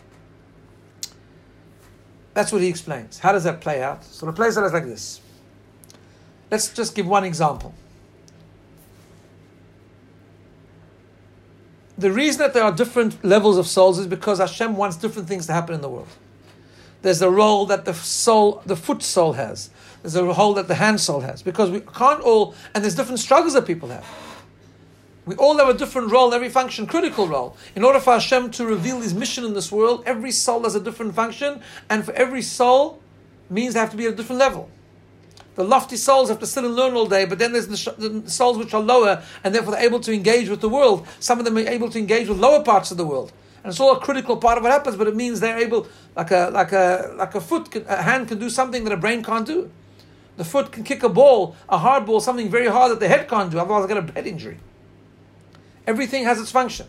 That's what he explains. How does that play out? So it plays out like this. Let's just give one example. the reason that there are different levels of souls is because Hashem wants different things to happen in the world. There's a role that the soul, the foot soul has. There's a role that the hand soul has. Because we can't all, and there's different struggles that people have. We all have a different role, every function, critical role. In order for Hashem to reveal His mission in this world, every soul has a different function, and for every soul means they have to be at a different level. The lofty souls have to sit and learn all day, but then there's the, sh- the souls which are lower, and therefore they're able to engage with the world. Some of them are able to engage with lower parts of the world. And it's all a critical part of what happens, but it means they're able, like a like a like a foot, can, a hand can do something that a brain can't do. The foot can kick a ball, a hard ball, something very hard that the head can't do, otherwise I get a head injury. Everything has its function.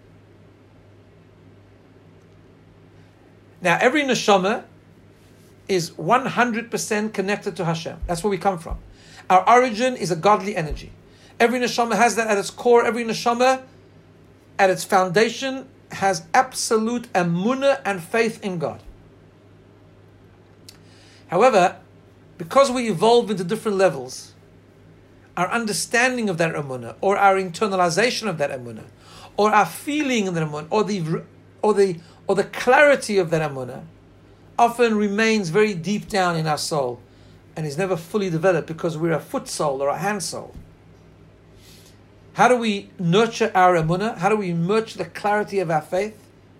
Now, every neshama is one hundred percent connected to Hashem. That's where we come from. Our origin is a godly energy. Every neshama has that at its core. Every neshama, at its foundation, has absolute emunah and faith in God. However, because we evolve into different levels, our understanding of that emunah, or our internalization of that emunah, or our feeling of that emunah, or the or the or the clarity of that emunah, often remains very deep down in our soul, and is never fully developed because we're a foot soul or a hand soul. How do we nurture our emunah? How do we nurture the clarity of our faith?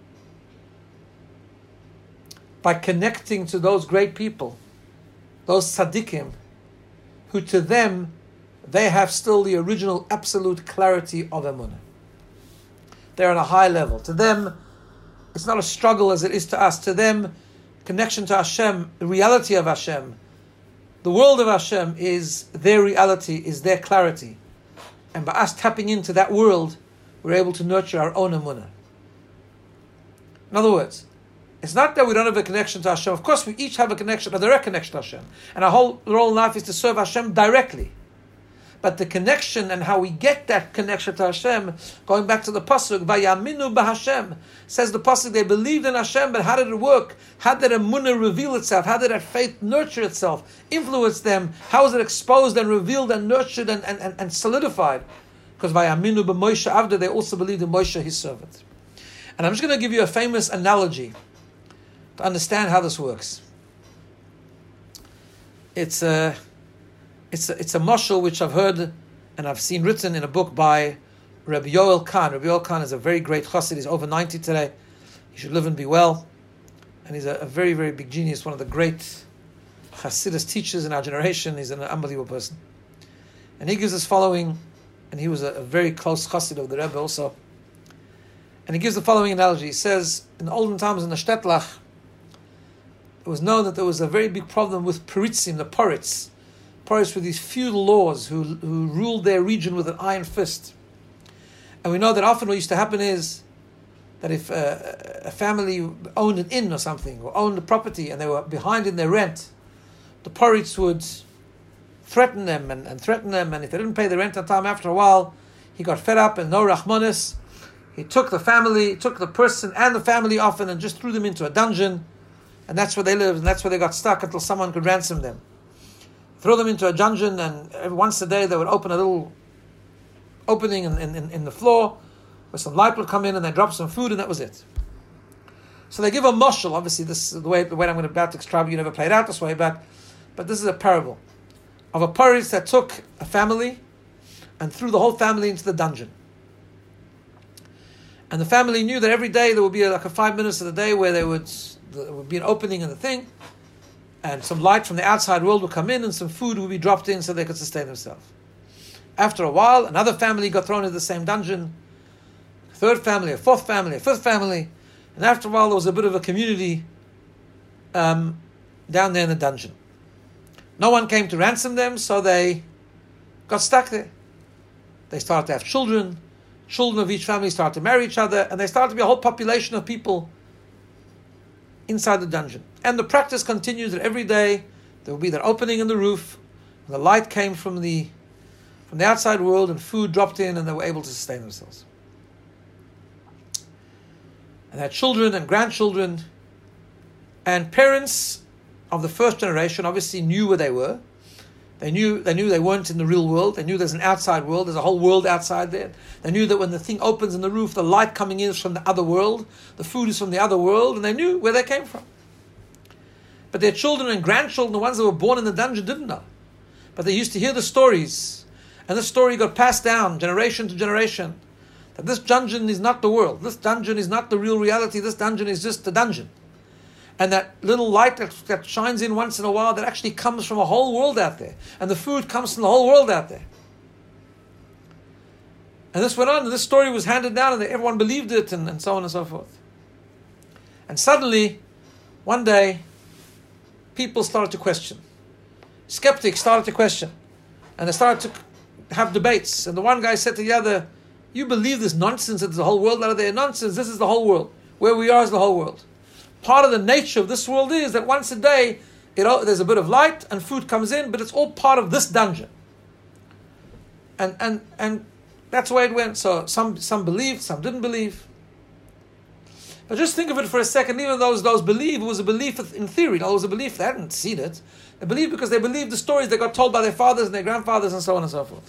By connecting to those great people, those tzaddikim, who to them, they have still the original absolute clarity of emunah. They're on a high level. To them, it's not a struggle as it is to us. To them, connection to Hashem, the reality of Hashem, the world of Hashem is their reality, is their clarity. And by us tapping into that world, we're able to nurture our own emunah. In other words, it's not that we don't have a connection to Hashem. Of course, we each have a connection, a direct connection to Hashem. And our whole role in life is to serve Hashem directly. But the connection and how we get that connection to Hashem, going back to the pasuk, "Vayaminu b'Hashem," says the pasuk, they believed in Hashem, but how did it work? How did emunah reveal itself? How did that faith nurture itself, influence them? How was it exposed and revealed and nurtured and, and, and, and solidified? Because "Vayaminu b'Moshe Avda," they also believed in Moshe, his servant. And I'm just going to give you a famous analogy to understand how this works. It's a It's a, it's a mashal which I've heard and I've seen written in a book by Rabbi Yoel Kahn. Rabbi Yoel Kahn is a very great chassid. He's over ninety today. He should live and be well. And he's a, a very, very big genius, one of the great chassidus teachers in our generation. He's an unbelievable person. And he gives us following, and he was a, a very close chassid of the Rebbe also. And he gives the following analogy. He says, in the olden times in the Shtetlach, it was known that there was a very big problem with Peritzim, the Poritz. Poritz were these feudal lords who, who ruled their region with an iron fist. And we know that often what used to happen is that if uh, a family owned an inn or something, or owned a property and they were behind in their rent, the Poritz would threaten them and, and threaten them, and if they didn't pay the rent on time, after a while, he got fed up and no rachmanis. He took the family, took the person and the family often and just threw them into a dungeon, and that's where they lived, and that's where they got stuck until someone could ransom them. Throw them into a dungeon, and every once a day they would open a little opening in, in, in the floor where some light would come in, and they drop some food, and that was it. So they give a mashal. Obviously, this is the way the way I'm going to about to describe. You never played out this way, but but this is a parable of a Poritz that took a family and threw the whole family into the dungeon. And the family knew that every day there would be like a five minutes of the day where they would there would be an opening in the thing, and some light from the outside world would come in, and some food would be dropped in so they could sustain themselves. After a while, another family got thrown into the same dungeon, a third family, a fourth family, a fifth family, and after a while there was a bit of a community um, down there in the dungeon. No one came to ransom them, so they got stuck there. They started to have children. Children of each family started to marry each other, and there started to be a whole population of people inside the dungeon. And the practice continues that every day there will be that opening in the roof, and the light came from the from the outside world, and food dropped in, and they were able to sustain themselves. And they had children and grandchildren, and parents of the first generation obviously knew where they were, They knew they knew they weren't in the real world. They knew there's an outside world. There's a whole world outside there. They knew that when the thing opens in the roof, the light coming in is from the other world. The food is from the other world. And they knew where they came from. But their children and grandchildren, the ones that were born in the dungeon, didn't know. But they used to hear the stories. And this story got passed down generation to generation. That this dungeon is not the world. This dungeon is not the real reality. This dungeon is just the dungeon. And that little light that, that shines in once in a while, that actually comes from a whole world out there. And the food comes from the whole world out there. And this went on, and this story was handed down, and everyone believed it, and, and so on and so forth. And suddenly, one day, people started to question. Skeptics started to question. And they started to have debates. And the one guy said to the other, you believe this nonsense that there's a whole world out there? Nonsense, this is the whole world. Where we are is the whole world. Part of the nature of this world is that once a day, it, there's a bit of light and food comes in, but it's all part of this dungeon. And and and that's the way it went. So some some believed, some didn't believe. But just think of it for a second. Even those those believe, it was a belief in theory. It was a belief, they hadn't seen it. They believed because they believed the stories they got told by their fathers and their grandfathers and so on and so forth.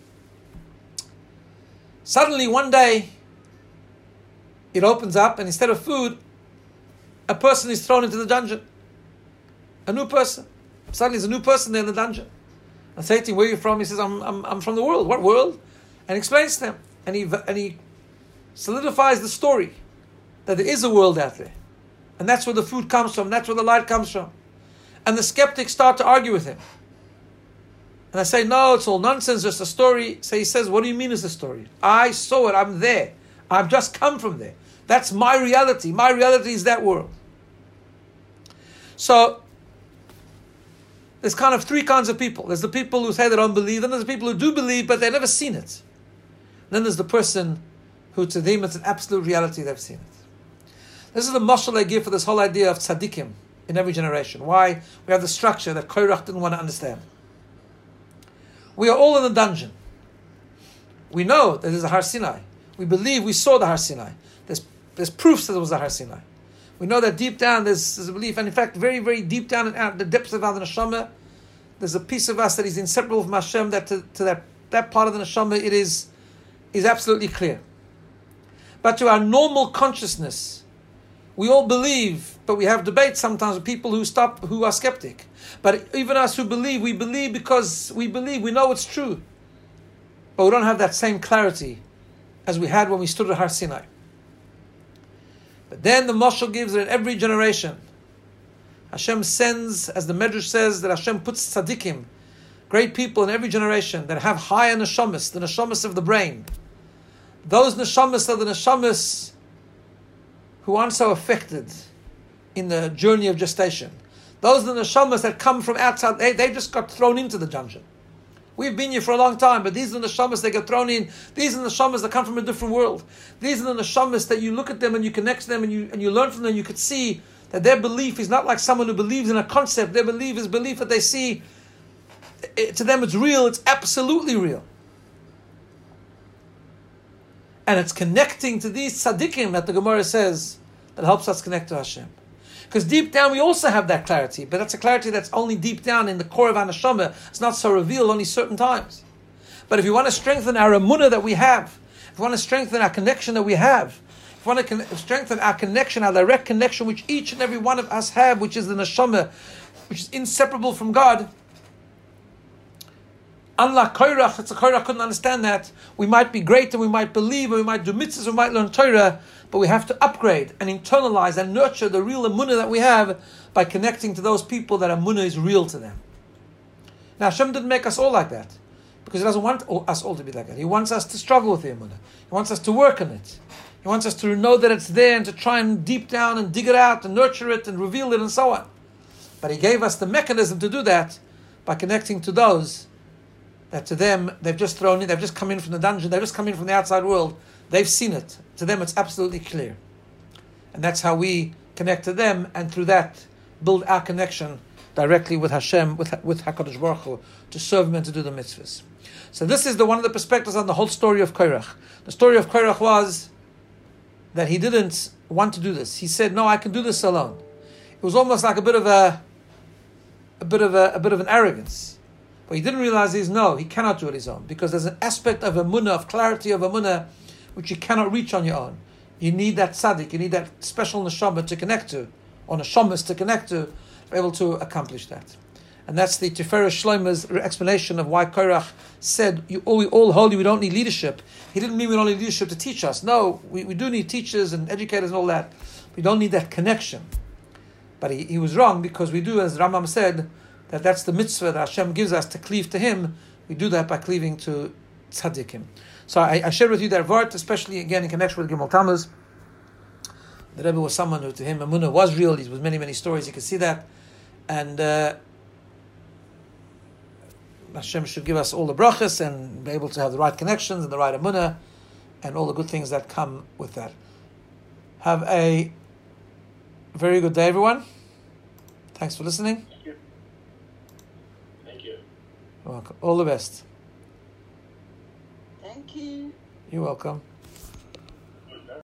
Suddenly one day, it opens up, and instead of food, a person is thrown into the dungeon. A new person. Suddenly there's a new person there in the dungeon. I say to him, where are you from? He says, I'm, I'm, I'm from the world. What world? And he explains to them. And he, and he solidifies the story that there is a world out there. And that's where the food comes from. That's where the light comes from. And the skeptics start to argue with him. And I say, no, it's all nonsense, just a story. So he says, what do you mean it's a story? I saw it. I'm there. I've just come from there. That's my reality. My reality is that world. So, there's kind of three kinds of people. There's the people who say they don't believe, then there's the people who do believe, but they've never seen it. Then there's the person who to them it's an absolute reality, they've seen it. This is the mashal I give for this whole idea of tzaddikim in every generation. Why? We have the structure that Korach didn't want to understand. We are all in the dungeon. We know that there's a Har Sinai. We believe we saw the Har Sinai. There's, there's proofs that there was a Har Sinai. We know that deep down there's, there's a belief, and in fact, very, very deep down in out, the depths of our neshama, there's a piece of us that is inseparable from Hashem, that to, to that, that part of the neshama, it is, is absolutely clear. But to our normal consciousness, we all believe, but we have debates sometimes with people who stop, who are skeptic. But even us who believe, we believe because we believe, we know it's true. But we don't have that same clarity as we had when we stood at Har Sinai. But then the mashal gives that in every generation, Hashem sends, as the Medrash says, that Hashem puts tzaddikim, great people in every generation that have higher neshamas, the neshamas of the brain. Those neshamas are the neshamas who aren't so affected in the journey of gestation. Those are the neshamas that come from outside. They, they just got thrown into the dungeon. We've been here for a long time, but these are the neshamas that get thrown in. These are the neshamas that come from a different world. These are the neshamas that you look at them and you connect to them and you and you learn from them. You could see that their belief is not like someone who believes in a concept. Their belief is belief that they see. It, to them it's real. It's absolutely real. And it's connecting to these tzaddikim that the Gemara says that helps us connect to Hashem. Because deep down we also have that clarity, but that's a clarity that's only deep down in the core of our neshama. It's not so revealed only certain times. But if you want to strengthen our emunah that we have, if you want to strengthen our connection that we have, if you want to con- strengthen our connection, our direct connection which each and every one of us have, which is the neshama, which is inseparable from God, unlike Korach, it's a Korach couldn't understand that. We might be great and we might believe and we might do mitzvahs, we might learn Torah, but we have to upgrade and internalize and nurture the real emunah that we have by connecting to those people that emunah is real to them. Now Hashem didn't make us all like that, because He doesn't want us all to be like that. He wants us to struggle with the emunah. He wants us to work on it. He wants us to know that it's there and to try and deep down and dig it out and nurture it and reveal it and so on. But He gave us the mechanism to do that by connecting to those that to them, they've just thrown in, they've just come in from the dungeon, they've just come in from the outside world, they've seen it. To them it's absolutely clear. And that's how we connect to them, and through that build our connection directly with Hashem, with, with HaKadosh Baruch Hu, to serve Him and to do the mitzvahs. So this is the one of the perspectives on the whole story of Korach. The story of Korach was that he didn't want to do this. He said, no, I can do this alone. It was almost like a bit of a, a bit of a, a bit of an arrogance. What he didn't realize is, no, he cannot do it his own, because there's an aspect of emunah, of clarity of emunah, which you cannot reach on your own. You need that tzaddik, you need that special neshama to connect to, or neshamas to connect to, to be able to accomplish that. And that's the Tiferet Shlomo's explanation of why Korach said, you, oh, we all holy, we don't need leadership. He didn't mean we don't need leadership to teach us. No, we, we do need teachers and educators and all that. We don't need that connection. But he, he was wrong, because we do, as Rambam said, that that's the mitzvah that Hashem gives us to cleave to Him. We do that by cleaving to tzaddikim. So I, I shared with you that vart, especially again in connection with Gimel Tammuz. The Rebbe was someone who, to him, Emunah was real. There was many, many stories. You can see that. And uh, Hashem should give us all the brachas and be able to have the right connections and the right Emunah and all the good things that come with that. Have a very good day, everyone. Thanks for listening. Thank you. Thank you. You're welcome. All the best. Thank you. You're welcome.